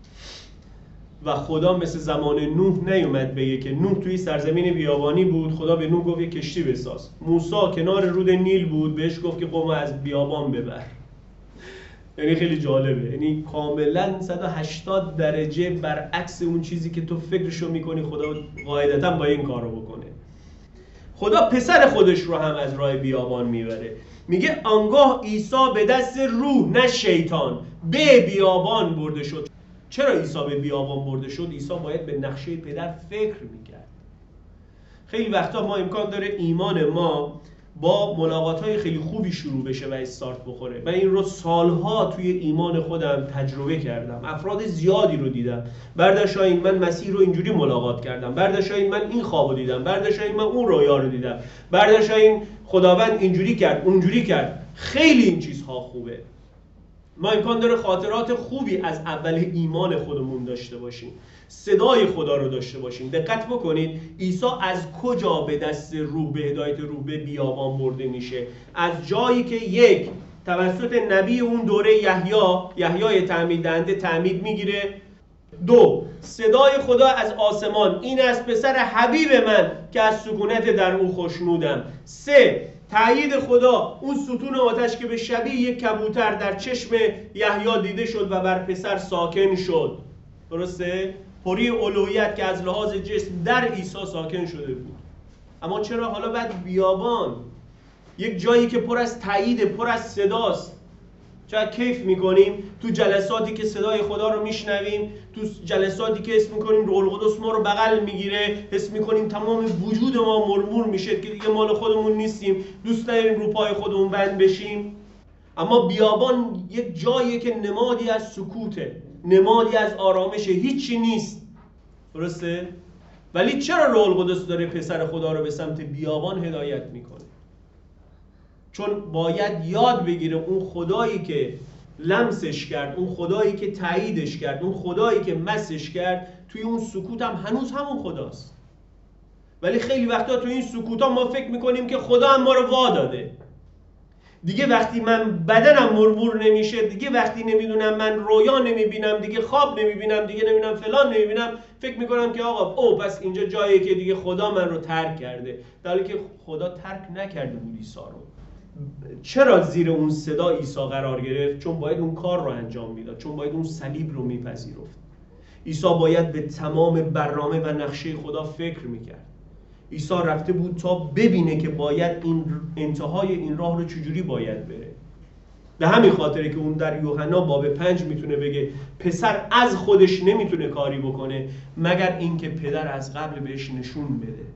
و خدا مثل زمان نوح نیومد بگه که نوح توی سرزمین بیابانی بود، خدا به نوح گفت یه کشتی بساز. موسی کنار رود نیل بود، بهش گفت که قوم از بیابان ببر. یعنی خیلی جالبه، یعنی کاملا 180 درجه برعکس اون چیزی که تو فکرشو میکنی خدا قاعدتا با این کارو بکنه. خدا پسر خودش رو هم از راه بیابان میبره. میگه آنگاه عیسی به دست روح، نه شیطان، به بیابان برده شد. چرا عیسی به بیابان برده شد؟ عیسی باید به نقشه پدر فکر میکرد. خیلی وقتا ما امکان داره ایمان ما با ملاقات‌های خیلی خوبی شروع بشه و استارت بخوره. من این رو سالها توی ایمان خودم تجربه کردم. افراد زیادی رو دیدم. برداشتین من مسیح رو اینجوری ملاقات کردم. برداشتین من این خوابو دیدم. برداشتین من اون رویا رو دیدم. برداشتین خداوند اینجوری کرد، اونجوری کرد. خیلی این چیزها خوبه. ما امکان داره خاطرات خوبی از اول ایمان خودمون داشته باشیم. صدای خدا رو داشته باشیم. دقت بکنید عیسی از کجا به دست روح، به هدایت روح به بیابان برده میشه؟ از جایی که یک، توسط نبی اون دوره یحیای تعمید دهنده تعمید میگیره. دو، صدای خدا از آسمان، این از پسر حبیب من که از سکونت در او خوشنودم. سه، تأیید خدا، اون ستون آتش که به شبیه یک کبوتر در چشم یحیی دیده شد و بر پسر ساکن شد. درسته؟ پری الوهیت که از لحاظ جسم در عیسی ساکن شده بود. اما چرا حالا بعد بیابان؟ یک جایی که پر از تأیید، پر از صداست. چقدر کیف میکنیم تو جلساتی که صدای خدا رو میشنویم، تو جلساتی که حس میکنیم روح القدس ما رو بغل میگیره، حس میکنیم تمام وجود ما مرمور میشه که دیگه مال خودمون نیستیم، دوست نداریم رو پای خودمون بند بشیم. اما بیابان یک جاییه که نمادی از سکوته، نمادی از آرامشه، هیچی نیست. درسته؟ ولی چرا روح القدس داره پسر خدا رو به سمت بیابان هدایت میکنه؟ چون باید یاد بگیره اون خدایی که لمسش کرد، اون خدایی که تاییدش کرد، اون خدایی که مسش کرد، توی اون سکوت هم هنوز همون خداست. ولی خیلی وقتا توی این سکوت ها ما فکر میکنیم که خدا هم ما رو وا داده. دیگه وقتی من بدنم مرمور نمیشه، دیگه وقتی نمیدونم من رویا نمیبینم، دیگه خواب نمیبینم، دیگه نمیدونم فلان نمیبینم، فکر میکنم که آقا پس اینجا جاییه که دیگه خدا من رو ترک کرده. در حالی که خدا ترک نکرده بود عیسی رو. چرا زیر اون صدا عیسی قرار گرفت؟ چون باید اون کار رو انجام میداد، چون باید اون صلیب رو میپذیرفت. عیسی باید به تمام برنامه و نقشه خدا فکر میکرد. عیسی رفته بود تا ببینه که باید این انتهای این راه رو چجوری باید بره. به همین خاطره که اون در یوحنا باب 5 میتونه بگه پسر از خودش نمیتونه کاری بکنه مگر اینکه پدر از قبل بهش نشون بده.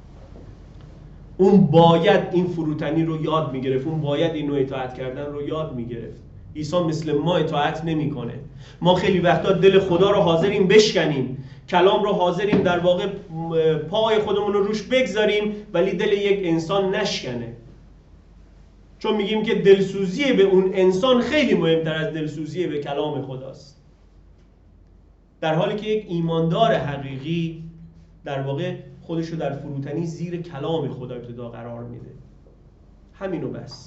اون باید این فروتنی رو یاد میگرفت، اون باید اینو اطاعت کردن رو یاد میگرفت. عیسی مثل ما اطاعت نمیکنه. ما خیلی وقتا دل خدا رو حاضریم بشکنیم، کلام رو حاضریم در واقع پای خودمون رو روش بگذاریم، ولی دل یک انسان نشکنه. چون میگیم که دلسوزی به اون انسان خیلی مهمتر از دلسوزی به کلام خداست. در حالی که یک ایماندار حقیقی در واقع خودش رو در فروتنی زیر کلام خدا ابتدا قرار میده. همینو بس.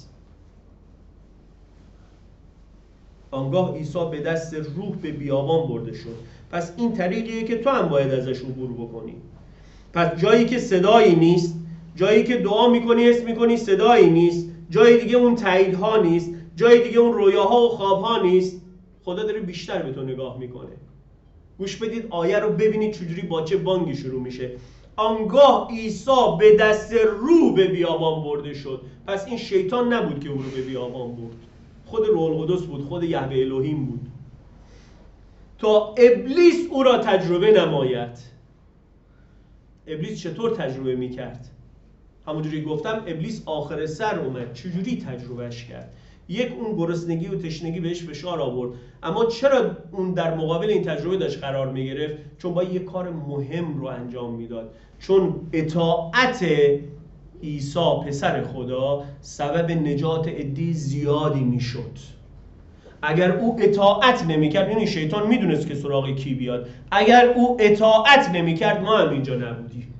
آنگاه عیسی به دست روح به بیابان برده شد. پس این طریقیه که تو هم باید ازش عبور بکنی. پس جایی که صدایی نیست، جایی که دعا میکنی حس میکنی صدایی نیست، جای دیگه اون تاییدها نیست، جای دیگه اون رویاها و خوابها نیست. خدا داره بیشتر به تو نگاه میکنه. گوش بدید آیه رو ببینید چجوری با چه بانگی شروع میشه. آنگاه عیسی به دست رو به بیابان برده شد. پس این شیطان نبود که او رو به بیابان برد، خود روح القدس بود، خود یهوه الهیم بود، تا ابلیس او را تجربه نماید. ابلیس چطور تجربه میکرد؟ همونجوری گفتم ابلیس آخر سر اومد. چجوری تجربهش کرد؟ یک، اون گرسنگی و تشنگی بهش فشار آورد. اما چرا اون در مقابل این تجربه داشت قرار میگرفت؟ چون باید یک کار مهم رو انجام میداد. چون اطاعت عیسی پسر خدا سبب نجات عده زیادی میشد. اگر او اطاعت نمیکرد، یعنی شیطان میدونست که سراغ کی بیاد، اگر او اطاعت نمیکرد ما هم اینجا نبودیم.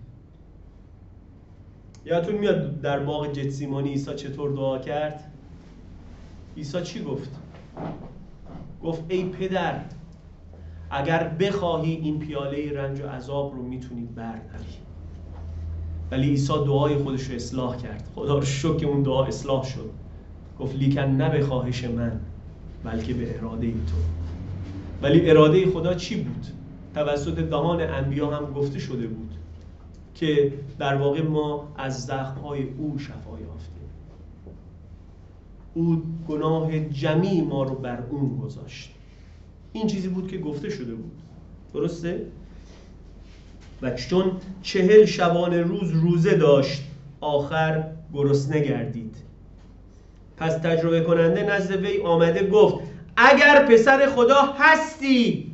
یادتون میاد در باغ گتسیمانی عیسی چطور دعا کرد؟ عیسی چی گفت؟ گفت ای پدر، اگر بخواهی این پیاله رنج و عذاب رو میتونی برداری. ولی عیسی دعای خودش رو اصلاح کرد. خدا رو شکر که اون دعا اصلاح شد. گفت لیکن نه به خواهش من بلکه به اراده تو. ولی اراده خدا چی بود؟ توسط دهان انبیا هم گفته شده بود که در واقع ما از زخم‌های او شفا یافتیم. او گناه جمیع ما رو بر اون گذاشت. این چیزی بود که گفته شده بود. درسته؟ و چون 40 شبانه روز روزه داشت، آخر گرسنه گردید. پس تجربه کننده نزد وی آمده گفت اگر پسر خدا هستی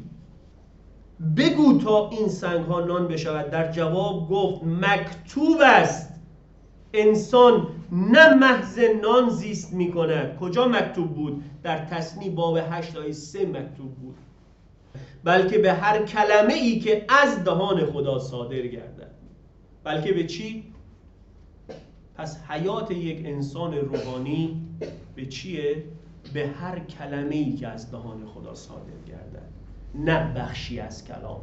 بگو تا این سنگ ها نان بشود. در جواب گفت مکتوب است انسان نه محض نان زیست می کند. کجا مکتوب بود؟ در تثنی باب 8 آیه 3 مکتوب بود. بلکه به هر کلمه ای که از دهان خدا صادر گردد. بلکه به چی؟ پس حیات یک انسان روحانی به چیه؟ به هر کلمه ای که از دهان خدا صادر گردد، نه بخشی از کلام.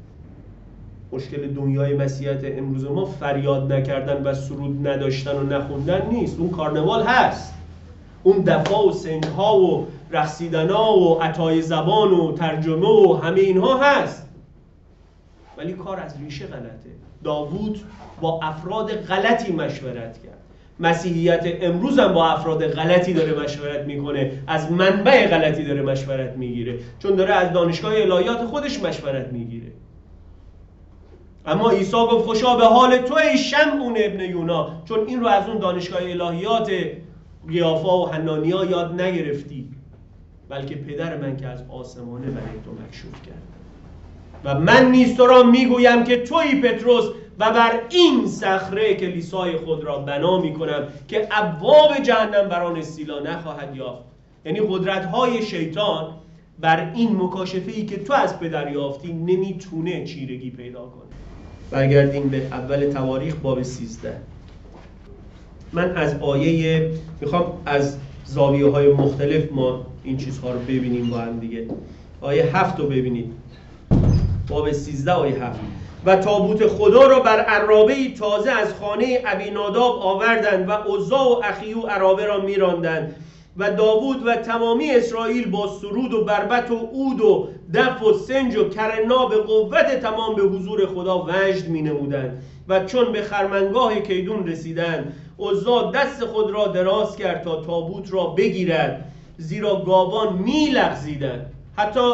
مشکل دنیای مسیحیت امروز ما فریاد نکردن و سرود نداشتن و نخوندن نیست. اون کارنوال هست، اون دفاع و سنگ‌ها و رقصیدن‌ها و عطای زبان و ترجمه و همه اینها هست، ولی کار از ریشه غلطه. داوود با افراد غلطی مشورت کرد. مسیحیت امروز هم با افراد غلطی داره مشورت میکنه، از منبع غلطی داره مشورت میگیره، چون داره از دانشگاه الهیات خودش مشورت میگیره. اما عیسی گفت خوشا به حال تو ای شمعون ابن یونا، چون این رو از اون دانشگاه الهیات قیافا و حنانیا یاد نگرفتی، بلکه پدر من که از آسمانه برای تو مکشوف کرد. و من نیز تو را میگویم که تویی پتروس و بر این صخره کلیسای خود را بنا میکنم که ابواب جهنم بر آن استیلا نخواهد یافت. یعنی قدرت‌های شیطان بر این مکاشفه‌ای که تو از پدر یافتی نمیتونه چیرگی پیدا کنه. برگردیم به اول تواریخ باب 13. من از آیه میخوام از زاویه‌های مختلف ما این چیزها رو ببینیم با هم دیگه. آیه 7 رو ببینید. باب 13 آیه 7. و تابوت خدا را بر عرابه‌ای تازه از خانه ابیناداب آوردند و عزا و اخیو عرابه را می‌راندند و داوود و تمامی اسرائیل با سرود و بربط و عود و دف و سنج و کرنا به قوت تمام به حضور خدا وجد می‌نمودند. و چون به خرمنگاه کیدون رسیدند، عزا دست خود را دراز کرد تا تابوت را بگیرد، زیرا گاوان می‌لغزیدند. حتی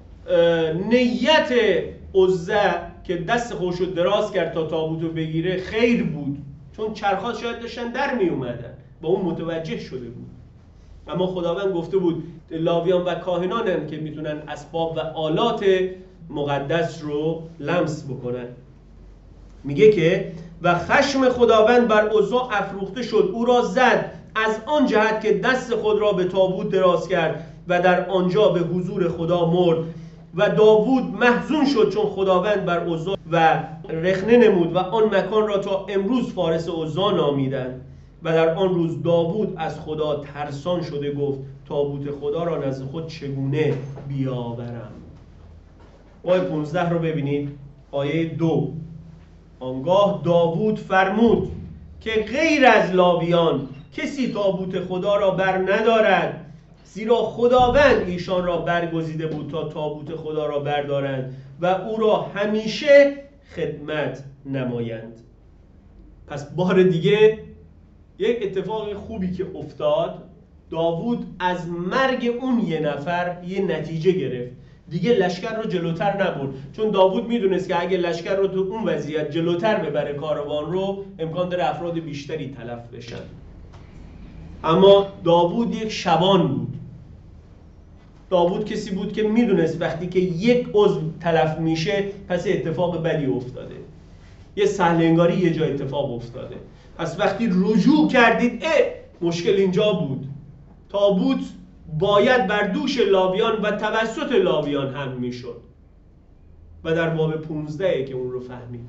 نیت عزا که دست خودش رو دراز کرد تا تابوت رو بگیره خیر بود، چون چرخات شاید داشتن در می اومدن، با اون متوجه شده بود. اما خداوند گفته بود لاویان و کاهنانن که میتونن اسباب و آلات مقدس رو لمس بکنن. میگه که و خشم خداوند بر عزا افروخته شد، او را زد از آن جهت که دست خود را به تابوت دراز کرد و در آنجا به حضور خدا مرد. و داوود محزون شد چون خداوند بر عزا و رخنه نمود و آن مکان را تا امروز فارس عزا نامیدند. و در آن روز داوود از خدا ترسان شده گفت تابوت خدا را نزد خود چگونه بیاورم. آیه 15 رو ببینید. آیه 2. آنگاه داوود فرمود که غیر از لاویان کسی تابوت خدا را بر ندارد، زیرا خداوند ایشان را برگزیده بود تا تابوت خدا را بردارند و او را همیشه خدمت نمایند. پس بار دیگه یک اتفاق خوبی که افتاد، داوود از مرگ اون یه نفر یه نتیجه گرفت. دیگه لشکر رو جلوتر نبرد، چون داوود میدونست که اگه لشکر رو تو اون وضعیت جلوتر ببره کاروان رو، امکان داره افراد بیشتری تلف بشن. اما داوود یک شبان بود. داوود کسی بود که میدونست وقتی که یک عضو تلف میشه پس اتفاق بدی افتاده، یه سهلنگاری یه جا اتفاق افتاده. پس وقتی رجوع کردید مشکل اینجا بود، تابوت باید بر دوش لاویان و توسط لاویان حمل میشد و در باب 15 که اون رو فهمید.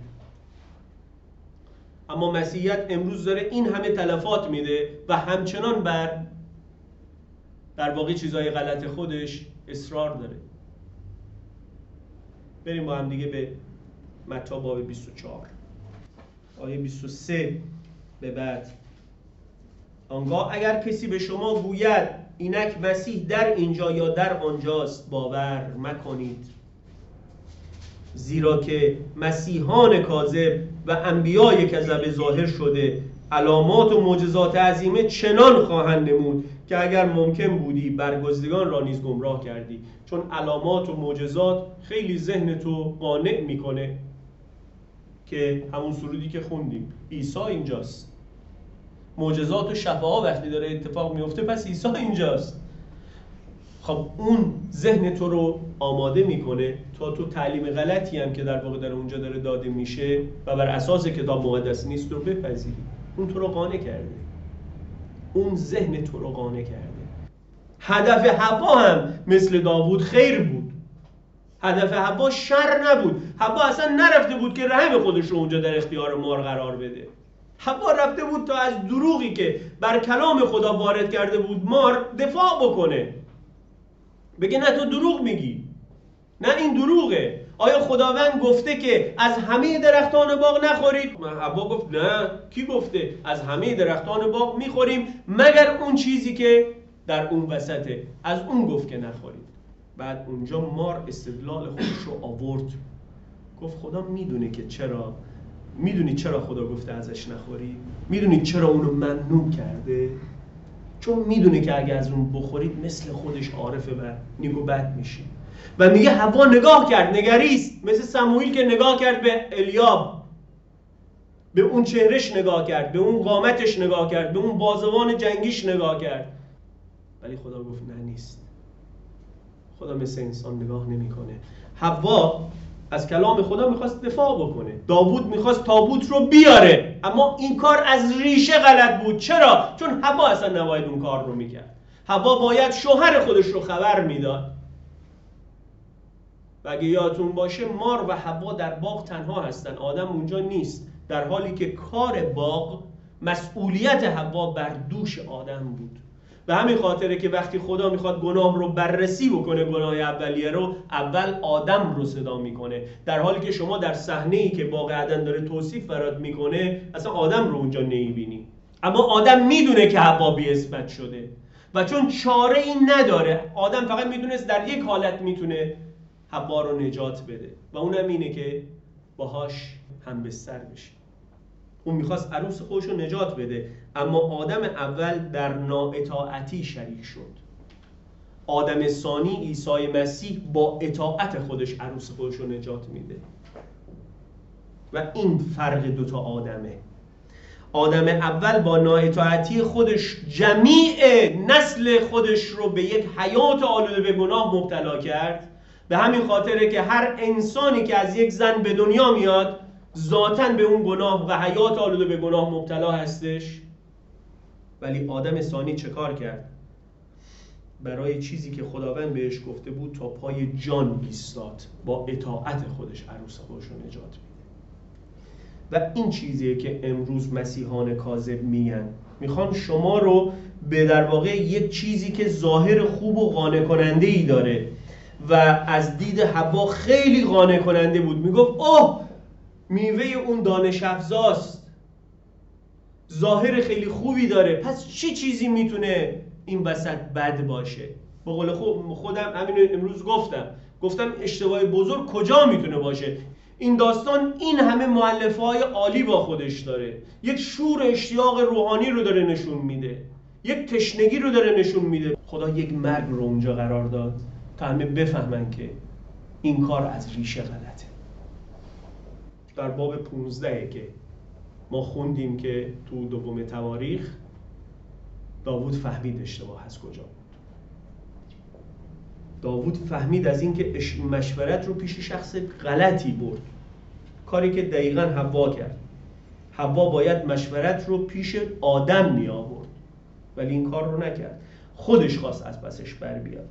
اما مسیحیت امروز داره این همه تلفات میده و همچنان در واقع چیزهای غلط خودش اصرار داره. بریم با هم دیگه به متی باب 24 آیه 23 به بعد. آنگاه اگر کسی به شما گوید اینک مسیح در اینجا یا در آنجاست، باور مکنید، زیرا که مسیحان کاذب و انبیای کذب ظاهر شده، علامات و معجزات عظیمه چنان خواهند نمود که اگر ممکن بودی برگزیدگان را نیز گمراه کردی. چون علامات و معجزات خیلی ذهن تو قانع میکنه که همون سرودی که خوندیم، عیسی اینجاست. معجزات و شفاها وقتی داره اتفاق میفته پس عیسی اینجاست. خب اون ذهن تو رو آماده میکنه تا تو تعلیم غلطی هم که در واقع در اونجا داره داده میشه و بر اساس کتاب مقدس نیست رو بپذیری. اون تو رو قانع کرده، اون ذهن تو رو قانع کرده. هدف حوا هم مثل داوود خیر بود. هدف حوا شر نبود. حوا اصلا نرفته بود که رحم خودش رو اونجا در اختیار مار قرار بده. حوا رفته بود تا از دروغی که بر کلام خدا وارد کرده بود مار دفاع بکنه، بگه نه تو دروغ میگی، نه این دروغه. آیا خداوند گفته که از همه درختان باغ نخورید؟ حوا گفت نه. کی گفته؟ از همه درختان باغ میخوریم مگر اون چیزی که در اون وسطه، از اون گفت که نخورید. بعد اونجا مار استدلال خودش رو آورد، گفت خدا میدونه که چرا. میدونید چرا خدا گفته ازش نخورید؟ میدونید چرا اونو ممنوع کرده؟ چون میدونه که اگه از اون بخورید مثل خودش عارفه و نیک و بد میشید. و میگه حوا نگاه کرد، نگریست، مثل سموئیل که نگاه کرد به الیاب، به اون چهرش نگاه کرد، به اون قامتش نگاه کرد، به اون بازوان جنگیش نگاه کرد. ولی خدا گفت نه نیست. خدا مثل انسان نگاه نمیکنه. حوا از کلام خدا میخواست دفاع بکنه. داوود میخواست تابوت رو بیاره، اما این کار از ریشه غلط بود. چرا؟ چون حوا اصلا نباید اون کار رو میکرد. حوا باید شوهر خودش رو خبر میداد. و اگه یادتون باشه مار و حوا در باغ تنها هستن، آدم اونجا نیست، در حالی که کار باغ مسئولیت حوا بر دوش آدم بود. به همین خاطره که وقتی خدا میخواد گناه رو بررسی بکنه، گناه اولیه رو، اول آدم رو صدا میکنه، در حالی که شما در صحنه‌ای که باغ عدن داره توصیف برات میکنه اصلا آدم رو اونجا نمیبینی. اما آدم میدونه که حوا بی‌عصمت شده و چون چاره ای نداره، آدم فقط میدونست در یک حالت میتونه حوا رو نجات بده و اونم اینه که باهاش هم بستر بشه. اون میخواست عروس خودش رو نجات بده، اما آدم اول در نااطاعتی شریک شد. آدم ثانی عیسی مسیح با اطاعت خودش عروس خودش رو نجات میده. و این فرق دوتا آدمه. آدم اول با نااطاعتی خودش جمیع نسل خودش رو به یک حیات آلوده به گناه مبتلا کرد. به همین خاطره که هر انسانی که از یک زن به دنیا میاد ذاتاً به اون گناه و حیات آلوده به گناه مبتلا هستش. ولی آدم ثانی چه کار کرد؟ برای چیزی که خداوند بهش گفته بود تا پای جان ایستاد، با اطاعت خودش عروس خودش رو نجات میده. و این چیزیه که امروز مسیحان کاذب میگن. میخوان شما رو به در واقع یک چیزی که ظاهر خوب و قانع کننده ای داره و از دید حوا خیلی قانع کننده بود، میگفت اوه میوه اون دانش افزاست، ظاهر خیلی خوبی داره، پس چه چیزی میتونه این وسط بد باشه؟ به قول خودم همین امروز گفتم اشتباه بزرگ کجا میتونه باشه؟ این داستان این همه مؤلفه‌های عالی با خودش داره، یک شور اشتیاق روحانی رو داره نشون میده، یک تشنگی رو داره نشون میده. خدا یک مرگ رو اونجا قرار داد تا همه بفهمن که این کار از ریشه غلطه. در باب 15 که ما خوندیم که تو دوم تواریخ داوود فهمید اشتباه از کجا بود. داوود فهمید از این که مشورت رو پیش شخص غلطی برد، کاری که دقیقاً حوا کرد. حوا باید مشورت رو پیش آدم می آورد، ولی این کار رو نکرد، خودش خواست از پسش بر بیاد.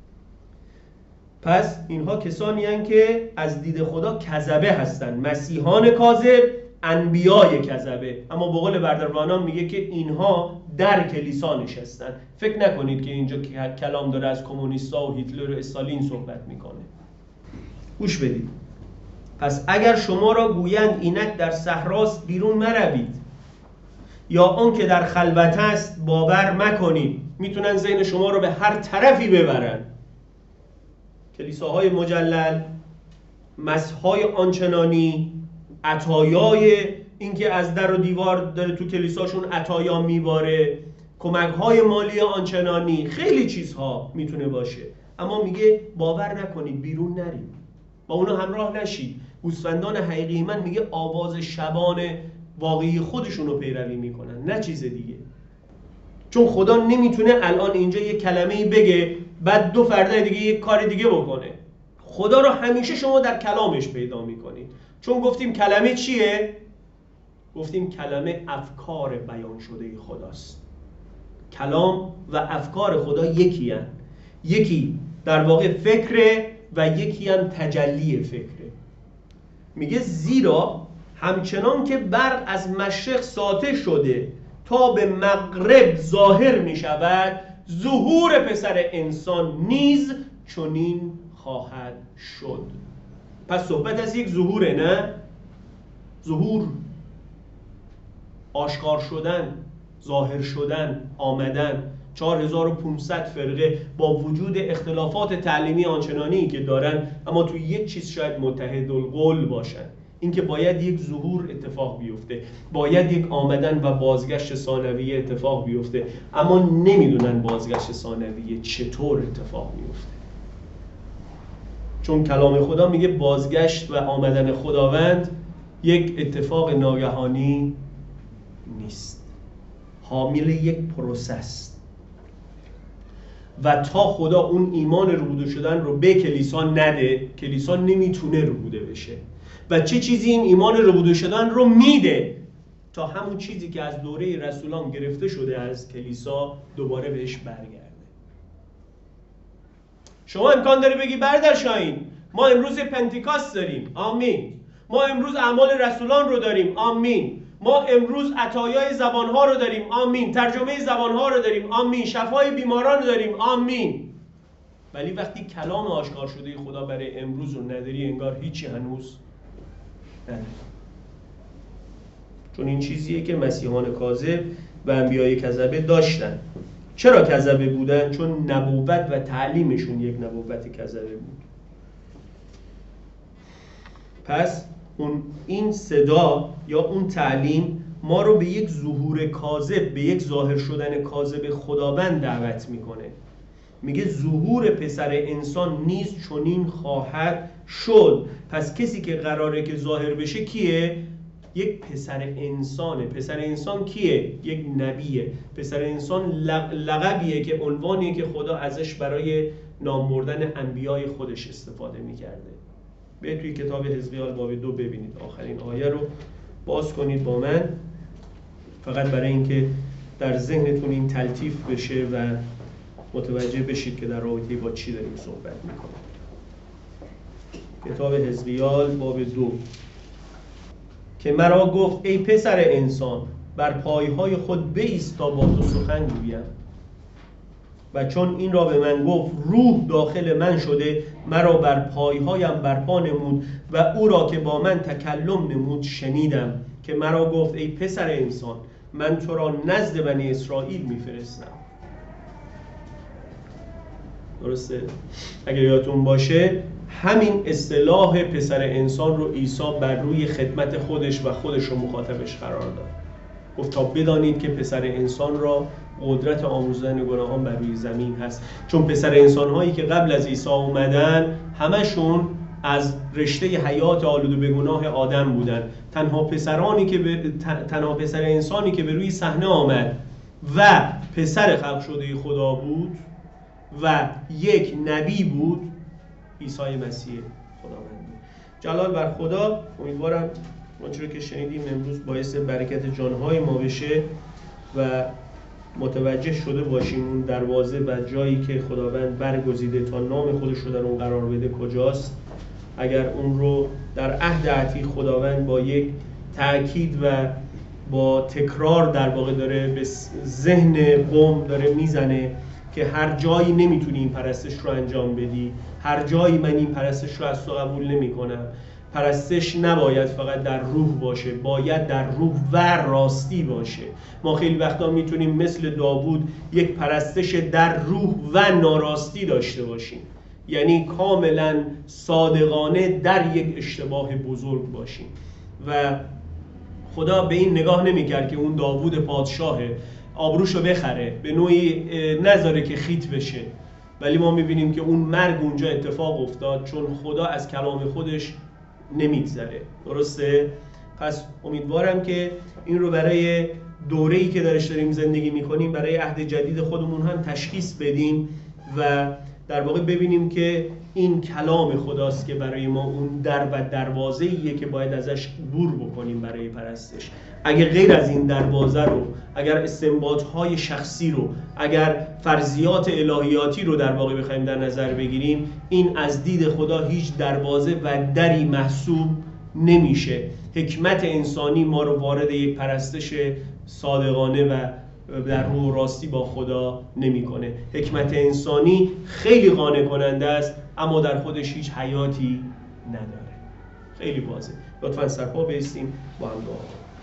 پس اینها کسانی هستند که از دید خدا کذبه هستن، مسیحان کاذب، انبیای کذبه. اما به قول بردروانان میگه که اینها در کلیسا نشستن. فکر نکنید که اینجا کلام داره از کمونیستا و هیتلر و استالین صحبت میکنه. گوش بدید. پس اگر شما را گویند اینک در صحراست بیرون مروید، یا آن که در خلوت است باور مکنید. میتونن ذهن شما رو به هر طرفی ببرن. کلیساهای مجلل، مسحهای آنچنانی، عطایای اینکه از در و دیوار داره تو کلیساشون عطایا میباره، کمک‌های مالی آنچنانی، خیلی چیزها میتونه باشه. اما میگه باور نکنید، بیرون نرید، با اونا همراه نشید. گوسفندان حقیقی من میگه آواز شبان واقعی خودشون رو پیروی میکنن، نه چیز دیگه. چون خدا نمیتونه الان اینجا یه کلمه‌ای بگه بعد 2 فردا دیگه یه کار دیگه بکنه. خدا رو همیشه شما در کلامش پیدا میکنید. چون گفتیم کلمه چیه؟ گفتیم کلمه افکار بیان شده خداست. کلام و افکار خدا یکی هن. یکی در واقع فکره و یکی هم تجلی فکره. میگه زیرا همچنان که برق از مشرق ساطع شده تا به مغرب ظاهر میشود، ظهور پسر انسان نیز چنین خواهد شد. پس صحبت از یک ظهوره، نه؟ ظهور، آشکار شدن، ظاهر شدن، آمدن. 4500 فرقه با وجود اختلافات تعلیمی آنچنانی که دارن، اما تو یک چیز شاید متحد القول باشن، اینکه باید یک ظهور اتفاق بیفته، باید یک آمدن و بازگشت ثانویه اتفاق بیفته، اما نمیدونن بازگشت ثانویه چطور اتفاق میفته. چون کلام خدا میگه بازگشت و آمدن خداوند یک اتفاق ناگهانی نیست، حامل یک پروسس. و تا خدا اون ایمان ربوده شدن رو به کلیسا نده، کلیسا نمیتونه ربوده بشه. و چه چیزی این ایمان ربوده شدن رو میده؟ تا همون چیزی که از دوره رسولان گرفته شده از کلیسا دوباره بهش برگرده. شما امکان داره بگی برادر شاهین ما امروز پنتیکاست داریم، آمین. ما امروز اعمال رسولان رو داریم، آمین. ما امروز عطایای زبانها رو داریم، آمین. ترجمه زبانها رو داریم، آمین. شفای بیماران رو داریم، آمین. ولی وقتی کلام آشکار شده خدا برای امروز رو نداری، انگار هیچی هنوز نداری. چون این چیزیه که مسیحان کاذب و انبیای کذبه داشتن. چرا کذبه بودن؟ چون نبوت و تعلیمشون یک نبوت کذبه بود. پس این صدا یا اون تعلیم ما رو به یک ظهور کاذب، به یک ظاهر شدن کاذب خداوند دعوت میکنه. میگه ظهور پسر انسان نیز چنین خواهد شد. پس کسی که قراره که ظاهر بشه کیه؟ یک پسر انسانه. پسر انسان کیه؟ یک نبیه. پسر انسان لقبیه که عنوانیه که خدا ازش برای نام بردن انبیای خودش استفاده میکرده. به توی کتاب حزقیال باب 2 ببینید، آخرین آیه رو باز کنید با من، فقط برای اینکه در ذهنتون این تلطیف بشه و متوجه بشید که در رابطه با چی داریم صحبت میکنیم. کتاب حزقیال باب 2 که مرا گفت ای پسر انسان بر پایهای خود بایست تا با تو سخن گویم. و چون این را به من گفت روح داخل من شده، مرا بر پایهایم برپا نمود و او را که با من تکلم نمود شنیدم که مرا گفت ای پسر انسان من تو را نزد بنی اسرائیل میفرستم. درسته؟ اگر یادتون باشه همین اصطلاح پسر انسان رو عیسی بر روی خدمت خودش و خودش رو مخاطبش قرار داد. گفت تا بدانید که پسر انسان را قدرت آمرزیدن گناهان بر روی زمین هست. چون پسر انسان هایی که قبل از عیسی اومدن همشون از رشته حیات آلوده به گناه آدم بودن. تنها پسر انسانی که به روی صحنه آمد و پسر خلق شده خدا بود و یک نبی بود، عیسی مسیح خداوند. جلال بر خدا. امیدوارم اونچه که شنیدیم امروز باعث برکت جانهای ما بشه و متوجه شده باشیم اون دروازه و جایی که خداوند برگزیده تا نام خودش رو در اون قرار بده کجاست. اگر اون رو در عهد عتیق خداوند با یک تأکید و با تکرار در واقع داره به ذهن قوم داره میزنه که هر جایی نمیتونی این پرستش رو انجام بدی، هر جایی من این پرستش رو از تو قبول نمی کنم. پرستش نباید فقط در روح باشه، باید در روح و راستی باشه. ما خیلی وقتا میتونیم مثل داوود یک پرستش در روح و ناراستی داشته باشیم، یعنی کاملا صادقانه در یک اشتباه بزرگ باشیم و خدا به این نگاه نمی‌کرد که اون داوود پادشاه آبروشو بخره، به نوعی نذاره که خیت بشه، ولی ما میبینیم که اون مرگ اونجا اتفاق افتاد چون خدا از کلام خودش نمیگذره. درسته؟ پس امیدوارم که این رو برای دوره‌ای که درش داریم زندگی میکنیم برای عهد جدید خودمون هم تشخیص بدیم و در واقع ببینیم که این کلام خداست که برای ما اون در و دروازه‌ایه که باید ازش عبور بکنیم برای پرستش. اگر غیر از این دروازه رو، اگر استنباط‌های شخصی رو، اگر فرضیات الهیاتی رو در واقع بخوایم در نظر بگیریم، این از دید خدا هیچ دروازه و دری محسوب نمیشه. حکمت انسانی ما رو وارد یک پرستش صادقانه و در روح و راستی با خدا نمیکنه. حکمت انسانی خیلی قانع کننده است اما در خودش هیچ حیاتی نداره. خیلی واضحه. لطفاً سرپا بایستیم با هم دعا کنیم.